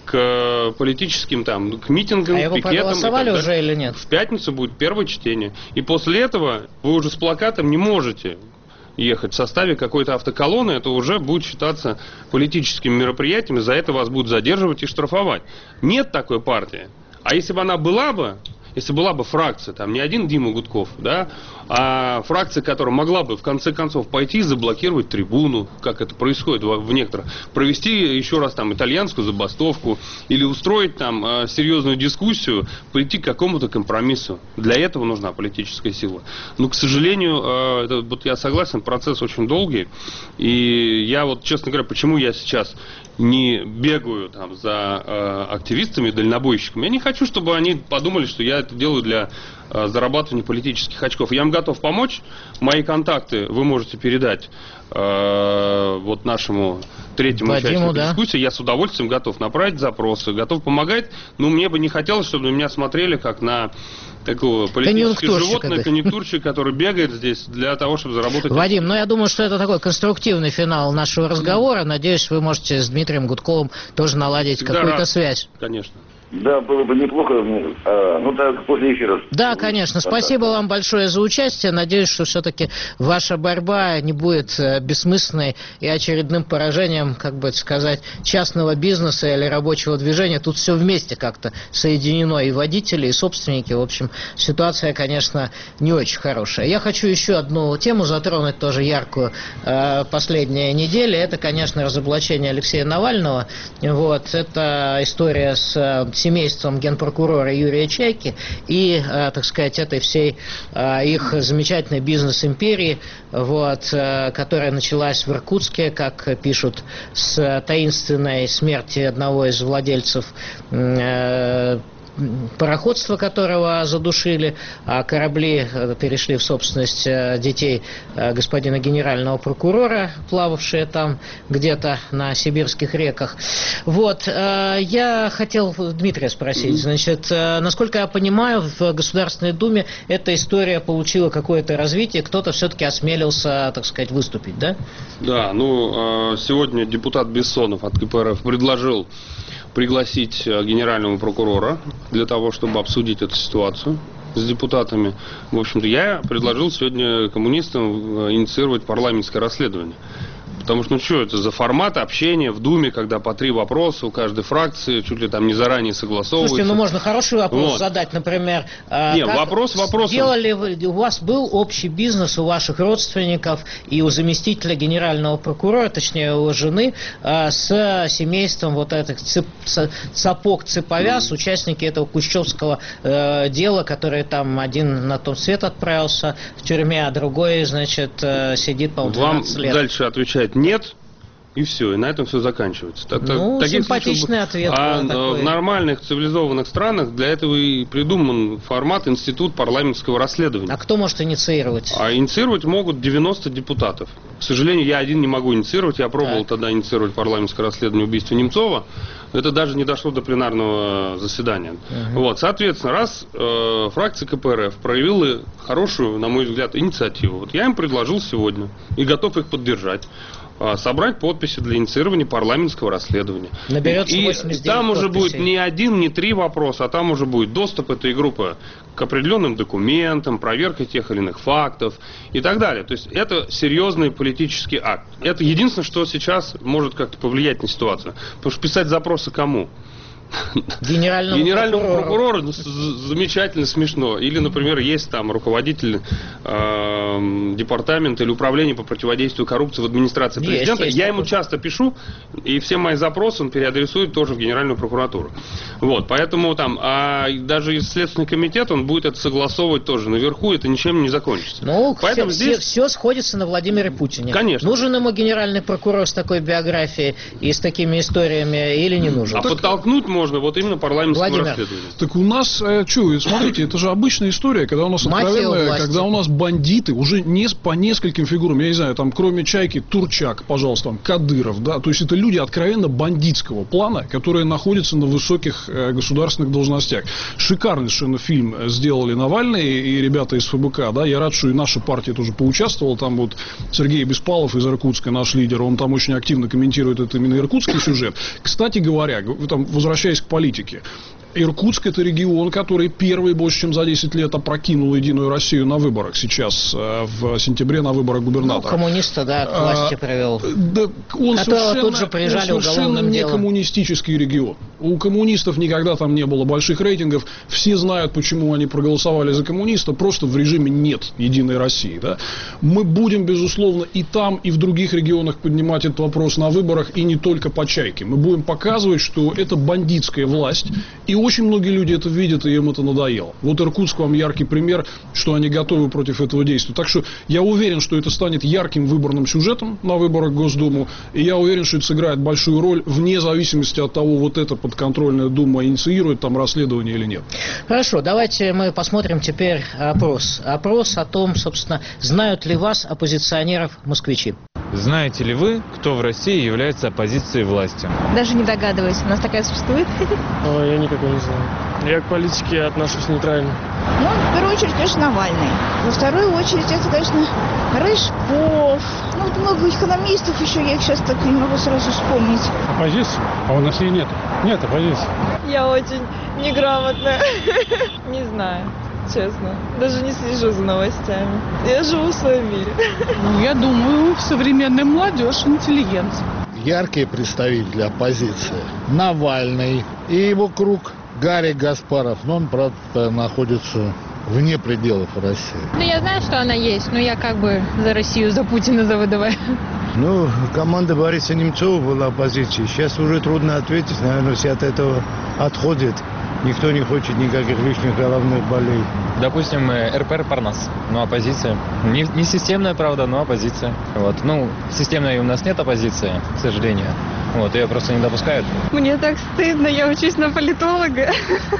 к политическим там, к митингам, а его пикетам. Проголосовали уже или нет? В пятницу будет первое чтение. И после этого вы уже с плакатом не можете ехать в составе какой-то автоколонны, это уже будет считаться политическим мероприятием, и за это вас будут задерживать и штрафовать. Нет такой партии. А если бы она была бы, если была бы фракция, там не один Дима Гудков, да, а фракция, которая могла бы в конце концов пойти и заблокировать трибуну, как это происходит в, в некоторых, провести еще раз там итальянскую забастовку или устроить там э, серьезную дискуссию, прийти к какому-то компромиссу. Для этого нужна политическая сила. Но, к сожалению, э, это, вот я согласен, процесс очень долгий, и я вот, честно говоря, почему я сейчас не бегаю там за э, активистами, дальнобойщиками. Я не хочу, чтобы они подумали, что я это делаю для э, зарабатывания политических очков. Я им готов помочь. Мои контакты вы можете передать э, вот нашему третьему Вадиму, участнику да. дискуссии. Я с удовольствием готов направить запросы, готов помогать. Но мне бы не хотелось, чтобы на меня смотрели как на такого политического животного, конъюнктурщика, который бегает здесь для того, чтобы заработать... Вадим, ну я думаю, что это такой конструктивный финал нашего разговора. Надеюсь, вы можете с Дмитрием Гудковым тоже наладить какую-то связь. Конечно. Да, было бы неплохо, а, ну так, после эфира. Да, конечно. Спасибо вам большое за участие. Надеюсь, что все-таки ваша борьба не будет бессмысленной и очередным поражением, как бы сказать, частного бизнеса или рабочего движения. Тут все вместе как-то соединено, и водители, и собственники. В общем, ситуация, конечно, не очень хорошая. Я хочу еще одну тему затронуть, тоже яркую, последняя неделя. Это, конечно, разоблачение Алексея Навального. Вот. Это история с семейством генпрокурора Юрия Чайки и, э, так сказать, этой всей э, их замечательной бизнес-империи, вот, э, которая началась в Иркутске, как пишут, с таинственной смерти одного из владельцев э, пароходство, которого задушили, а корабли перешли в собственность детей господина генерального прокурора, плававшие там где-то на сибирских реках. Вот, я хотел Дмитрия спросить, значит, насколько я понимаю, в Государственной Думе эта история получила какое-то развитие, кто-то все-таки осмелился, так сказать, выступить, да? Да, ну, сегодня депутат Бессонов от ка пэ эр эф предложил пригласить генерального прокурора для того, чтобы обсудить эту ситуацию с депутатами. В общем-то, я предложил сегодня коммунистам инициировать парламентское расследование. Потому что, ну что это за формат общения в Думе, когда по три вопроса у каждой фракции, чуть ли там не заранее согласовываются. Слушайте, ну можно хороший вопрос вот. задать, например. Нет, вопрос вопросом. Сделали вы, у вас был общий бизнес у ваших родственников и у заместителя генерального прокурора, точнее у жены, с семейством вот этих цып, сапог цыповяз, mm. участники этого кущевского э, дела, который там один на том свет отправился в тюрьме, а другой, значит, э, сидит, по-моему, двенадцать лет. Вам дальше отвечает нет, и все, и на этом все заканчивается. Ну, Таких симпатичный случаев, ответ. А такой. В нормальных цивилизованных странах для этого и придуман формат институт парламентского расследования. А кто может инициировать? А инициировать могут девяносто депутатов. К сожалению, я один не могу инициировать. Я пробовал так. тогда инициировать парламентское расследование убийства Немцова. Это даже не дошло до пленарного заседания. Угу. Вот, соответственно, раз э, фракция ка пэ эр эф проявила хорошую, на мой взгляд, инициативу, вот я им предложил сегодня и готов их поддержать, собрать подписи для инициирования парламентского расследования. Наберется и восемьдесят девять там уже подписей. будет не один, не три вопроса, а там уже будет доступ этой группы к определенным документам, проверка тех или иных фактов и так далее. То есть это серьезный политический акт. Это единственное, что сейчас может как-то повлиять на ситуацию. Потому что писать запросы кому? Генеральному, Генеральному прокурору. прокурору замечательно смешно. Или, например, есть там руководитель э, департамента или управления по противодействию коррупции в администрации есть, президента. Есть, Я ему такой. часто пишу, и все мои запросы он переадресует тоже в Генеральную прокуратуру. Вот, поэтому там, а даже и Следственный комитет, он будет это согласовывать тоже наверху, это ничем не закончится. Ну, Поэтому все, здесь... все, все сходится на Владимире Путине. Конечно. Нужен ему генеральный прокурор с такой биографией и с такими историями или не нужен? А так... подтолкнуть можно вот именно парламентское расследование. Так у нас, э, что, смотрите, это же обычная история, когда у нас откровенная, когда у нас бандиты уже не по нескольким фигурам, я не знаю, там кроме Чайки, Турчак, пожалуйста, там, Кадыров, да, то есть это люди откровенно бандитского плана, которые находятся на высоких э, государственных должностях. Шикарный совершенно фильм сделали Навальный и ребята из эф бэ ка, да, я рад, что и наша партия тоже поучаствовала, там вот Сергей Беспалов из Иркутска, наш лидер, он там очень активно комментирует это именно иркутский сюжет. Кстати говоря, там, возвращаясь к политике, Иркутск – это регион, который первый больше чем за десять лет опрокинул Единую Россию на выборах. Сейчас, в сентябре, на выборах губернатора. Ну, коммуниста, да, к власти привел. А, да, он совершенно, тут же приезжали он совершенно не делом. коммунистический регион. У коммунистов никогда там не было больших рейтингов. Все знают, почему они проголосовали за коммуниста. Просто в режиме нет Единой России. Да? Мы будем, безусловно, и там, и в других регионах поднимать этот вопрос на выборах, и не только по чайке. Мы будем показывать, что это бандитская власть, и очень многие люди это видят, и им это надоело. Вот Иркутск вам яркий пример, что они готовы против этого действовать. Так что я уверен, что это станет ярким выборным сюжетом на выборах в Госдуму, и я уверен, что это сыграет большую роль, вне зависимости от того, вот эта подконтрольная Дума инициирует там расследование или нет. Хорошо, давайте мы посмотрим теперь опрос. Опрос о том, собственно, знают ли вас оппозиционеров москвичи. Знаете ли вы, кто в России является оппозицией власти? Даже не догадываюсь. У нас такая существует? О, я никакой не знаю. Я к политике отношусь нейтрально. Ну, в первую очередь, конечно, Навальный. Во вторую очередь, это, конечно, Рыжков. Ну, вот много экономистов еще, я их сейчас так не могу сразу вспомнить. Оппозиция? А у нас ее нет. Нет оппозиции. Я очень неграмотная. Не знаю. Честно. Даже не слежу за новостями. Я живу в своем мире. Ну, я думаю, современная молодежь, интеллигенция. Яркие представители оппозиции. Навальный и его круг Гарри Гаспаров. Но он, правда, находится вне пределов России. Ну, я знаю, что она есть, но я как бы за Россию, за Путина, за ВДВ. Ну, команда Бориса Немцова была оппозицией. Сейчас уже трудно ответить. Наверное, все от этого отходят. Никто не хочет никаких лишних головных болей. Допустим, эр пэ эр Парнас. Ну, оппозиция. Не, не системная, правда, но оппозиция. Вот. Ну, системной у нас нет оппозиции, к сожалению. Вот, ее просто не допускают. Мне так стыдно, я учусь на политолога.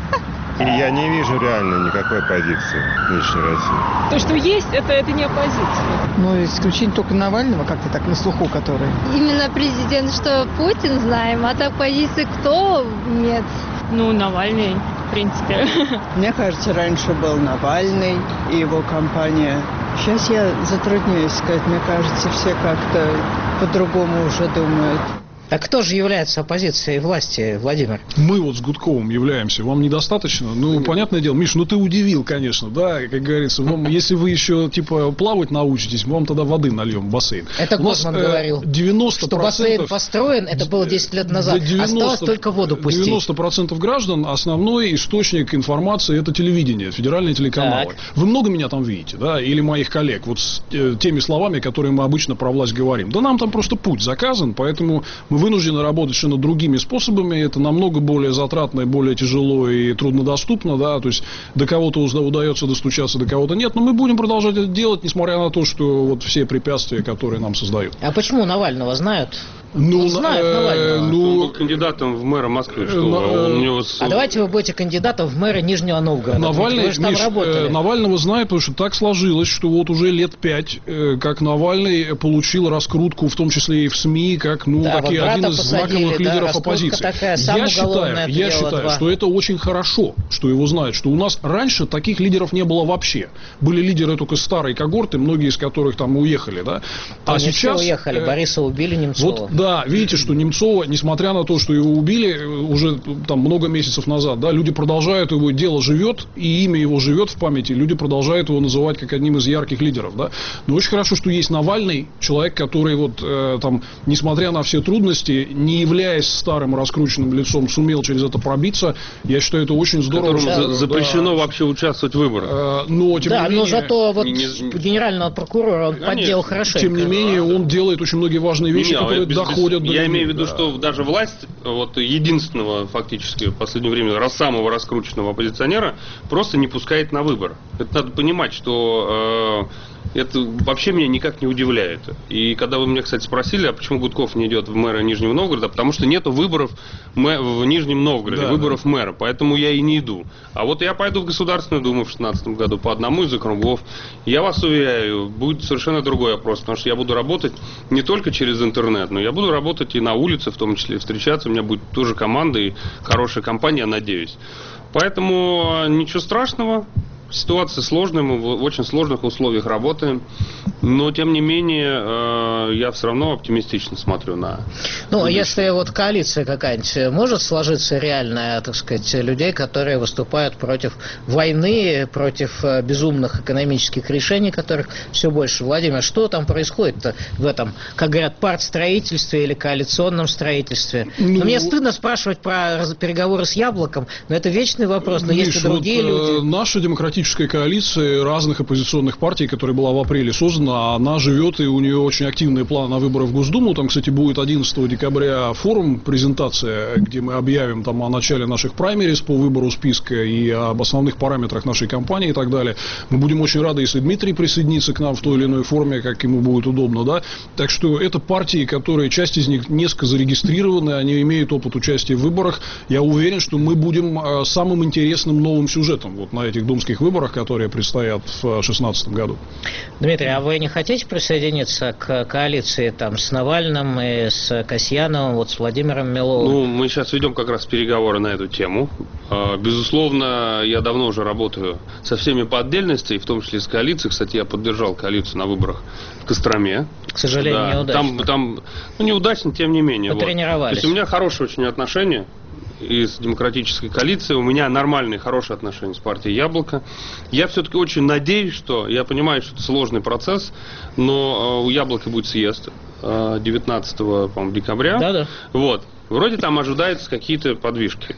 И я не вижу реально никакой оппозиции в нынешней России. То, что есть, это, это не оппозиция. Ну, исключение только Навального, как-то так на слуху, который. Именно президент, что Путин знаем, а так оппозиции кто? Нет. Ну, Навальный, в принципе. Мне кажется, раньше был Навальный и его компания. Сейчас я затрудняюсь сказать, мне кажется, все как-то по-другому уже думают. Так кто же является оппозицией власти, Владимир? Мы вот с Гудковым являемся. Вам недостаточно? Ну, понятное дело. Миш, ну ты удивил, конечно, да, как говорится. Вам, если вы еще, типа, плавать научитесь, мы вам тогда воды нальем в бассейн. Это Госман э, говорил, девяносто процентов, что бассейн построен, это было десять лет назад. девяносто, осталось только воду пустить. девяносто процентов граждан, основной источник информации — это телевидение, федеральные телеканалы. Так. Вы много меня там видите, да, или моих коллег, вот с э, теми словами, которые мы обычно про власть говорим. Да нам там просто путь заказан, поэтому мы вынуждены работать совершенно другими способами. Это намного более затратно, более тяжело и труднодоступно, да, то есть до кого-то удается достучаться, до кого-то нет, но мы будем продолжать это делать, несмотря на то, что вот все препятствия, которые нам создают. А почему Навального знают? Ну, знают э, Навального. Ну, он был кандидатом в мэра Москвы. Что э, он у него... А давайте вы будете кандидатом в мэра Нижнего Новгорода. Навальный, вы же там Миш, работали. Навального знаю, потому что так сложилось, что вот уже лет пять, как Навальный получил раскрутку, в том числе и в СМИ, как ну, да, такие, вот один из посадили, знаковых да, лидеров оппозиции. Такая, я считаю, я считаю что это очень хорошо, что его знают, что у нас раньше таких лидеров не было вообще. Были лидеры только старой когорты, многие из которых там уехали, да. А, а сейчас уехали, Бориса убили, Немцова. Вот, да, видите, что Немцова, несмотря на то, что его убили уже там много месяцев назад, да, люди продолжают его, дело живет, и имя его живет в памяти, люди продолжают его называть как одним из ярких лидеров, да. Но очень хорошо, что есть Навальный, человек, который вот э, там, несмотря на все трудности, не являясь старым раскрученным лицом, сумел через это пробиться. Я считаю, это очень здорово. Которому что, запрещено да, вообще участвовать в выборах. Э, но, тем да, не менее, но зато вот не, не, генерального прокурора он конечно, поддел хорошо. Тем не менее, он делает очень многие важные вещи, не, которые без, доходят без, до Я людей. имею в виду, да. что даже власть, вот единственного фактически в последнее время раз самого раскрученного оппозиционера, просто не пускает на выбор. Это надо понимать, что э, это вообще меня никак не удивляет. И когда вы меня, кстати, спросили, а почему Гудков не идет в мэра Нижнего Новгорода, потому что нету выборов в Нижнем Новгороде, да, выборов да. мэра, поэтому я и не иду. А вот я пойду в Государственную Думу в шестнадцатом году по одному из округов. Я вас уверяю, будет совершенно другой опрос, потому что я буду работать не только через интернет, но я буду работать и на улице, в том числе, встречаться. У меня будет тоже команда и хорошая компания, я надеюсь. Поэтому ничего страшного. ситуация сложная, мы в очень сложных условиях работаем, но тем не менее я все равно оптимистично смотрю на... Ну, а если вот коалиция какая-нибудь может сложиться реальная, так сказать, людей, которые выступают против войны, против безумных экономических решений, которых все больше. Владимир, что там происходит в этом, как говорят, партстроительстве или коалиционном строительстве? Ну, мне стыдно спрашивать про переговоры с Яблоком, но это вечный вопрос, но Миш, есть и другие вот, люди. Наша демократическая коалиция разных оппозиционных партий, которая была в апреле создана, она живет, и у нее очень активные планы на выборы в Госдуму. Там, кстати, будет одиннадцатого декабря форум, презентация, где мы объявим там о начале наших праймерис по выбору списка и об основных параметрах нашей кампании и так далее. Мы будем очень рады, если Дмитрий присоединится к нам в той или иной форме, как ему будет удобно, да. Так что это партии, которые, часть из них несколько зарегистрированы, они имеют опыт участия в выборах. Я уверен, что мы будем самым интересным новым сюжетом вот на этих думских выборах, которые предстоят в две тысячи шестнадцатом году. Дмитрий, а вы не хотите присоединиться к коалиции там с Навальным и с Касьяновым, вот с Владимиром Миловым? Ну, мы сейчас ведем как раз переговоры на эту тему. Безусловно, я давно уже работаю со всеми по отдельности, и в том числе с коалицией. Кстати, я поддержал коалицию на выборах в Костроме. К сожалению, да, неудачно. Там, там, ну, неудачно, тем не менее. Потренировались. Вот. То есть у меня хорошие очень отношения из демократической коалиции. У меня нормальные, хорошие отношения с партией «Яблоко». Я все-таки очень надеюсь, что... Я понимаю, что это сложный процесс, но у «Яблока» будет съезд девятнадцатого, по-моему, декабря. Да-да. Вот. Вроде там ожидаются какие-то подвижки.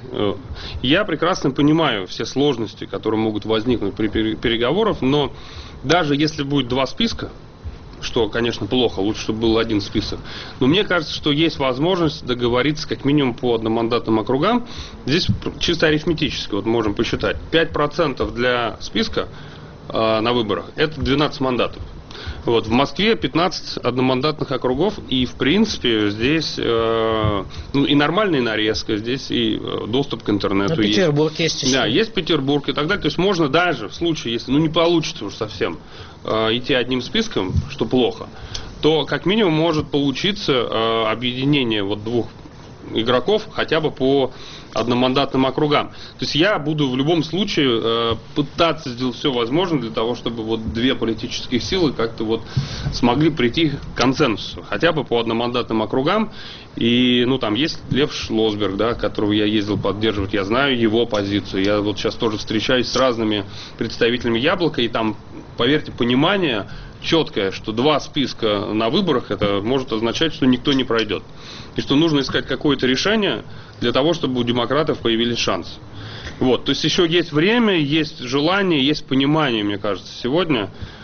Я прекрасно понимаю все сложности, которые могут возникнуть при переговорах, но даже если будет два списка, что, конечно, плохо, лучше, чтобы был один список. Но мне кажется, что есть возможность договориться как минимум по одномандатным округам. Здесь чисто арифметически, вот можем посчитать. пять процентов для списка э, на выборах – это двенадцать мандатов. Вот, в Москве пятнадцать одномандатных округов, и, в принципе, здесь э, ну, и нормальная нарезка, здесь и э, доступ к интернету. Ну, Петербург есть. есть еще. Да, есть Петербург и так далее. То есть можно даже в случае, если ну, не получится уж совсем э, идти одним списком, что плохо, то как минимум может получиться э, объединение вот двух игроков хотя бы по одномандатным округам. То есть я буду в любом случае э, пытаться сделать все возможное для того, чтобы вот две политические силы как-то вот смогли прийти к консенсусу, хотя бы по одномандатным округам. И, ну, там есть Лев Шлосберг, да, которого я ездил поддерживать, я знаю его позицию. Я вот сейчас тоже встречаюсь с разными представителями «Яблока», и там, поверьте, понимание четкое, что два списка на выборах, это может означать, что никто не пройдет. И что нужно искать какое-то решение для того, чтобы у демократов появились шансы. Вот, то есть еще есть время, есть желание, есть понимание, мне кажется, сегодня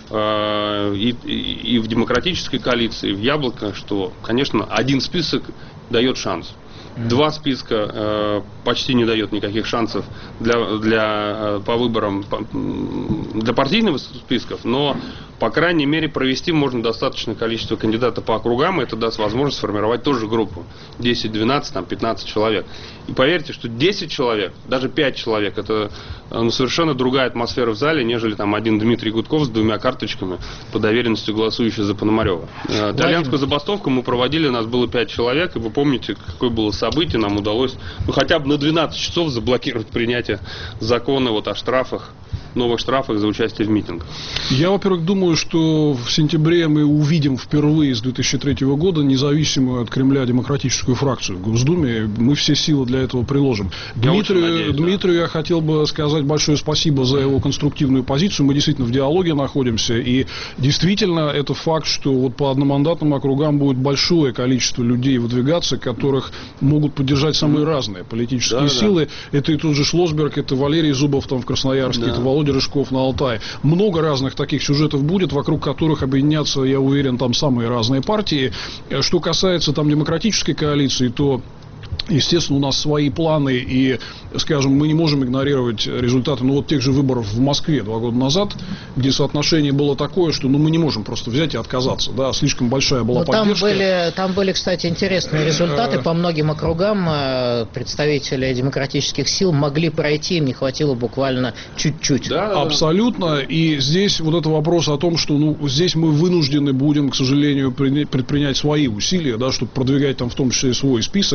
э, и, и, и в демократической коалиции, и в «Яблоко», что, конечно, один список дает шанс. Два списка э, почти не дает никаких шансов для, для, э, по выборам по, для партийных списков, но, по крайней мере, провести можно достаточное количество кандидатов по округам, и это даст возможность сформировать тоже группу десять, двенадцать, там, пятнадцать человек. И поверьте, что десять человек, даже пять человек, это ну, совершенно другая атмосфера в зале, нежели там один Дмитрий Гудков с двумя карточками по доверенности голосующий за Пономарева. Э, итальянскую забастовку мы проводили, у нас было пять человек, и вы помните, какое было событие, нам удалось ну, хотя бы на двенадцать часов заблокировать принятие закона вот, о штрафах, новых штрафах за участие в митингах. Я, во-первых, думаю, что в сентябре мы увидим впервые с две тысячи третьего года независимую от Кремля демократическую фракцию в Госдуме. Мы все силы для этого приложим. Я Дмитрию, надеюсь, Дмитрию да. я хотел бы сказать большое спасибо за его конструктивную позицию. Мы действительно в диалоге находимся. И действительно, это факт, что вот по одномандатным округам будет большое количество людей выдвигаться, которых могут поддержать самые разные политические да, силы. Да. Это и тот же Шлосберг, это Валерий Зубов там в Красноярске, да. это Володя Рыжков на Алтае. Много разных таких сюжетов будет, вокруг которых объединятся, я уверен, там самые разные партии. Что касается там демократической коалиции, то естественно, у нас свои планы, и, скажем, мы не можем игнорировать результаты, ну, вот тех же выборов в Москве два года назад, где соотношение было такое, что, ну, мы не можем просто взять и отказаться, да, слишком большая была Но поддержка. Там были, там были, кстати, интересные результаты, по многим округам представители демократических сил могли пройти, им не хватило буквально чуть-чуть. Да, абсолютно, и здесь вот это вопрос о том, что, ну, здесь мы вынуждены будем, к сожалению, предпринять свои усилия, да, чтобы продвигать там в том числе свой список, потому что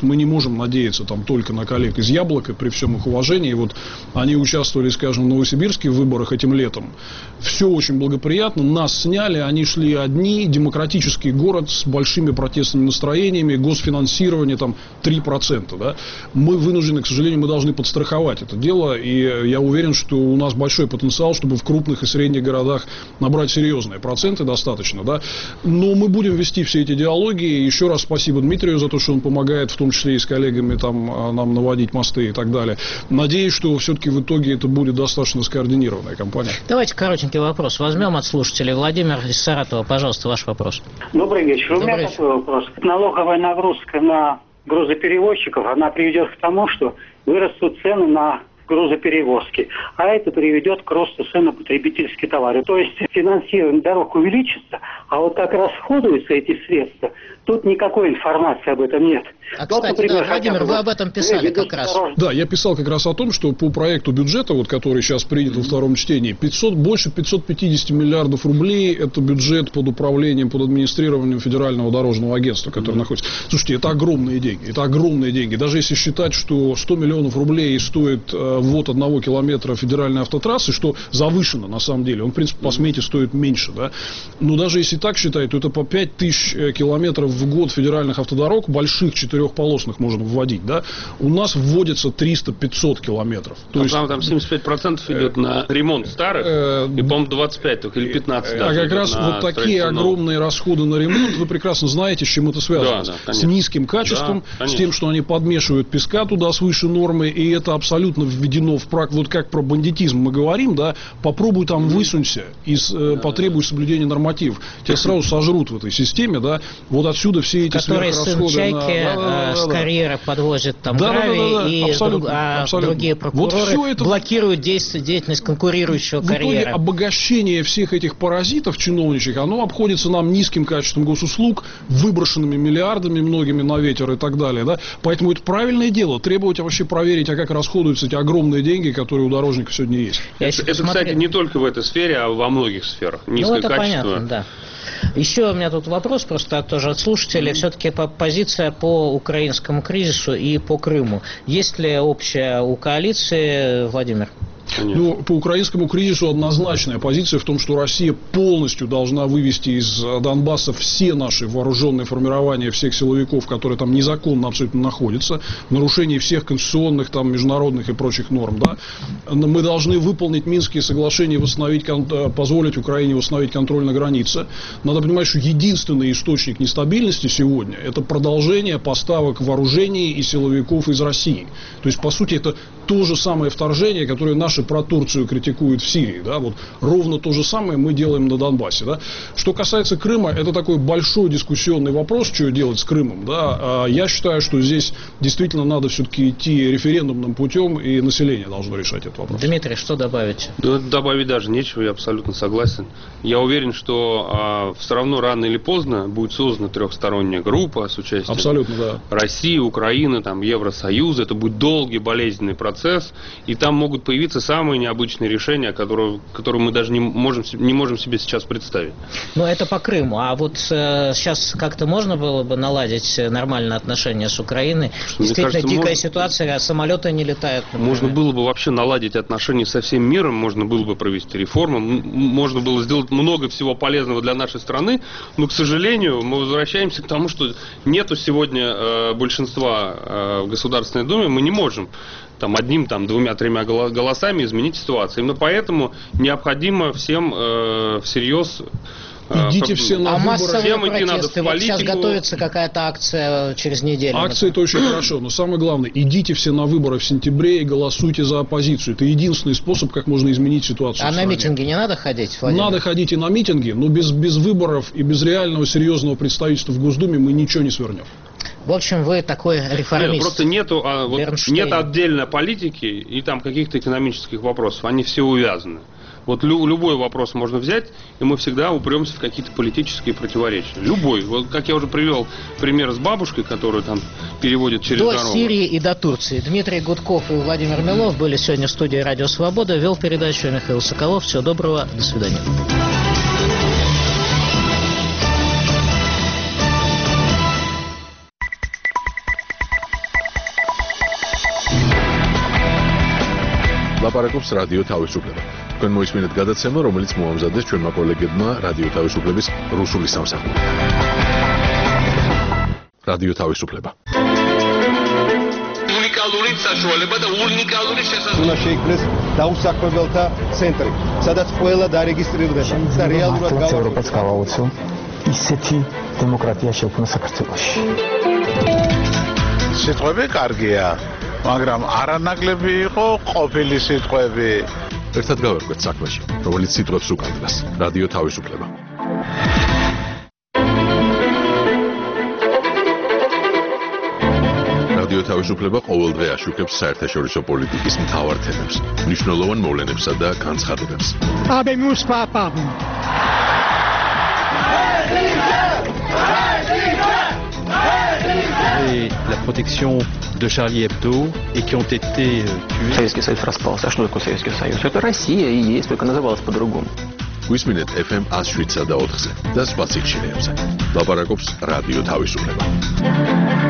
что мы не можем надеяться там только на коллег из «Яблока», при всем их уважении. Вот они участвовали, скажем, в новосибирских выборах этим летом. Все очень благоприятно, нас сняли, они шли одни, демократический город с большими протестными настроениями, госфинансирование там три процента. Да? Мы вынуждены, к сожалению, мы должны подстраховать это дело, и я уверен, что у нас большой потенциал, чтобы в крупных и средних городах набрать серьезные проценты достаточно. Да? Но мы будем вести все эти диалоги. Еще раз спасибо Дмитрию за то, что он помогает, в том числе и с коллегами там, нам наводить мосты и так далее. Надеюсь, что все-таки в итоге это будет достаточно скоординированная кампания. Давайте коротенький вопрос возьмем от слушателей. Владимир из Саратова, пожалуйста, ваш вопрос. Добрый вечер. Добрый У меня вечер. такой вопрос. Налоговая нагрузка на грузоперевозчиков, она приведет к тому, что вырастут цены на грузоперевозки, а это приведет к росту цен на потребительские товары. То есть финансирование дорог увеличится, а вот как расходуются эти средства, тут никакой информации об этом нет. А, вот, кстати, например, да, Владимир, хотя бы вы об этом писали ведут как раз. дорожные... Да, я писал как раз о том, что по проекту бюджета, вот, который сейчас принят во втором чтении, пятьсот, больше пятьсот пятьдесят миллиардов рублей – это бюджет под управлением, под администрированием Федерального дорожного агентства, которое mm-hmm. находится. Слушайте, это огромные деньги, это огромные деньги. Даже если считать, что сто миллионов рублей стоит э, ввод одного километра федеральной автотрассы, что завышено на самом деле, он, в принципе, по смете стоит меньше, да. Но даже если так считать, то это по пять тысяч километров в год федеральных автодорог, больших четырехполосных можно вводить, да. У нас вводится триста-пятьсот километров. То а есть, там, там семьдесят пять процентов идет на ремонт старых, э, и, по-моему, двадцать пять только, или пятнадцать даже. А как раз вот такие огромные расходы на ремонт, вы прекрасно знаете, с чем это связано. Да, да, с низким качеством, да, с тем, что они подмешивают песка туда свыше нормы, и это абсолютно введено в практику. Вот как про бандитизм мы говорим, да, попробуй там высунься и э, потребуй соблюдения нормативов. Тебя сразу сожрут в этой системе, да. Вот отсюда все эти которые сверхрасходы. Которые сын на... Чайки да, да, да, с да, карьера подвозят там да, гравий, да, да, да, и абсолютно, друг, а абсолютно. другие прокуроры вот все это... блокируют действие, деятельность конкурирующего в итоге карьера. Обогащение всех этих паразитов чиновничьих, оно обходится нам низким качеством госуслуг, выброшенными миллиардами многими на ветер и так далее. Да? Поэтому это правильное дело, требовать вообще проверить, а как расходуются эти огромные деньги, которые у дорожников сегодня есть. Я это, это кстати, не только в этой сфере, а во многих сферах. Низкое ну, это качество. Понятно, да. Еще у меня тут вопрос просто тоже от слушателей. Все-таки позиция по украинскому кризису и по Крыму. Есть ли общая у коалиции, Владимир? Конечно. Ну, по украинскому кризису однозначная позиция в том, что Россия полностью должна вывести из Донбасса все наши вооруженные формирования, всех силовиков, которые там незаконно абсолютно находятся, в нарушении всех конституционных, там, международных и прочих норм. Да? Мы должны выполнить Минские соглашения, восстановить, позволить Украине восстановить контроль на границе. Надо понимать, что единственный источник нестабильности сегодня – это продолжение поставок вооружений и силовиков из России. То есть, по сути, это то же самое вторжение, которое наши про Турцию критикуют в Сирии. Да? Вот ровно то же самое мы делаем на Донбассе. Да? Что касается Крыма, это такой большой дискуссионный вопрос, что делать с Крымом. Да? Я считаю, что здесь действительно надо все-таки идти референдумным путем, и население должно решать этот вопрос. Дмитрий, что добавить? Да, добавить даже нечего, я абсолютно согласен. Я уверен, что а, все равно рано или поздно будет создана трехсторонняя группа с участием абсолютно, да. России, Украины, там, Евросоюза. Это будет долгий, болезненный процесс, и там могут появиться самые необычные решения, которые, которые мы даже не можем, не можем себе сейчас представить. Ну, это по Крыму. А вот э, сейчас как-то можно было бы наладить нормальные отношения с Украиной? Что, действительно, кажется, дикая можно... ситуация, а самолеты не летают. Например. Можно было бы вообще наладить отношения со всем миром, можно было бы провести реформы, можно было сделать много всего полезного для нашей страны, но, к сожалению, мы возвращаемся к тому, что нету сегодня э, большинства э, в Государственной Думе, мы не можем там одним, там, двумя, тремя голосами изменить ситуацию. Именно поэтому необходимо всем э, всерьез идите все на а выборы. Массовые протесты, надо в вот сейчас готовится какая-то акция через неделю. Акция это очень хорошо, но самое главное, идите все на выборы в сентябре и голосуйте за оппозицию. Это единственный способ, как можно изменить ситуацию. А на митинги не надо ходить, Владимир? Надо ходить и на митинги, но без, без выборов и без реального серьезного представительства в Госдуме мы ничего не свернем. В общем, вы такой реформист. Нет, просто нету, а, вот, нет отдельной политики и там каких-то экономических вопросов. Они все увязаны. Вот лю, любой вопрос можно взять, и мы всегда упремся в какие-то политические противоречия. Любой. Вот как я уже привел пример с бабушкой, которую там переводят через до дорогу. До Сирии и до Турции. Дмитрий Гудков и Владимир Милов были сегодня в студии «Радио Свобода». Вел передачу Михаил Соколов. Всего доброго. До свидания. ლაპარაკობს რადიო თავისუფლება. თქვენ მოისმინეთ გადაცემა, რომელიც მოამზადეს ჩვენმა კოლეგებმა რადიო თავისუფლების რუსული სამსახური. რადიო თავისუფლება. უნიკალური საშუალება და უნიკალური შესაძლებლობა. უნდა შეიქმნეს დაუსაქმებელთა ცენტრი, სადაც ყველა დარეგისტრირდება და რეალურად ევროპას გავაუწევ ისეთი დემოკრატია შექმნა საქართველოში. სიტყვები კარგია, მაგრამ არანაკლები იყო ყოფილი სიტყვები. ერთად გავერკვეთ საქმეში, რომელიც სიტყვებს უკანდრას. რადიო თავისუფლება. რადიო თავისუფლება ყოველდღე აშუქებს საერთაშორისო პოლიტიკის მთავარ თემებს, მნიშვნელოვან მოვლენებსა და განცხადებებს. Habemus papam. Et la protection de Charlie Hebdo et qui ont été tués. Советский Союз распался. А что такое Советский Союз? Это Россия и есть, только называлась по-другому. გვისმინეთ эф эм one oh seven და ოთხზე და სხვა სიგნალებზე. ლაპარაკობს რადიო თავისუფლება.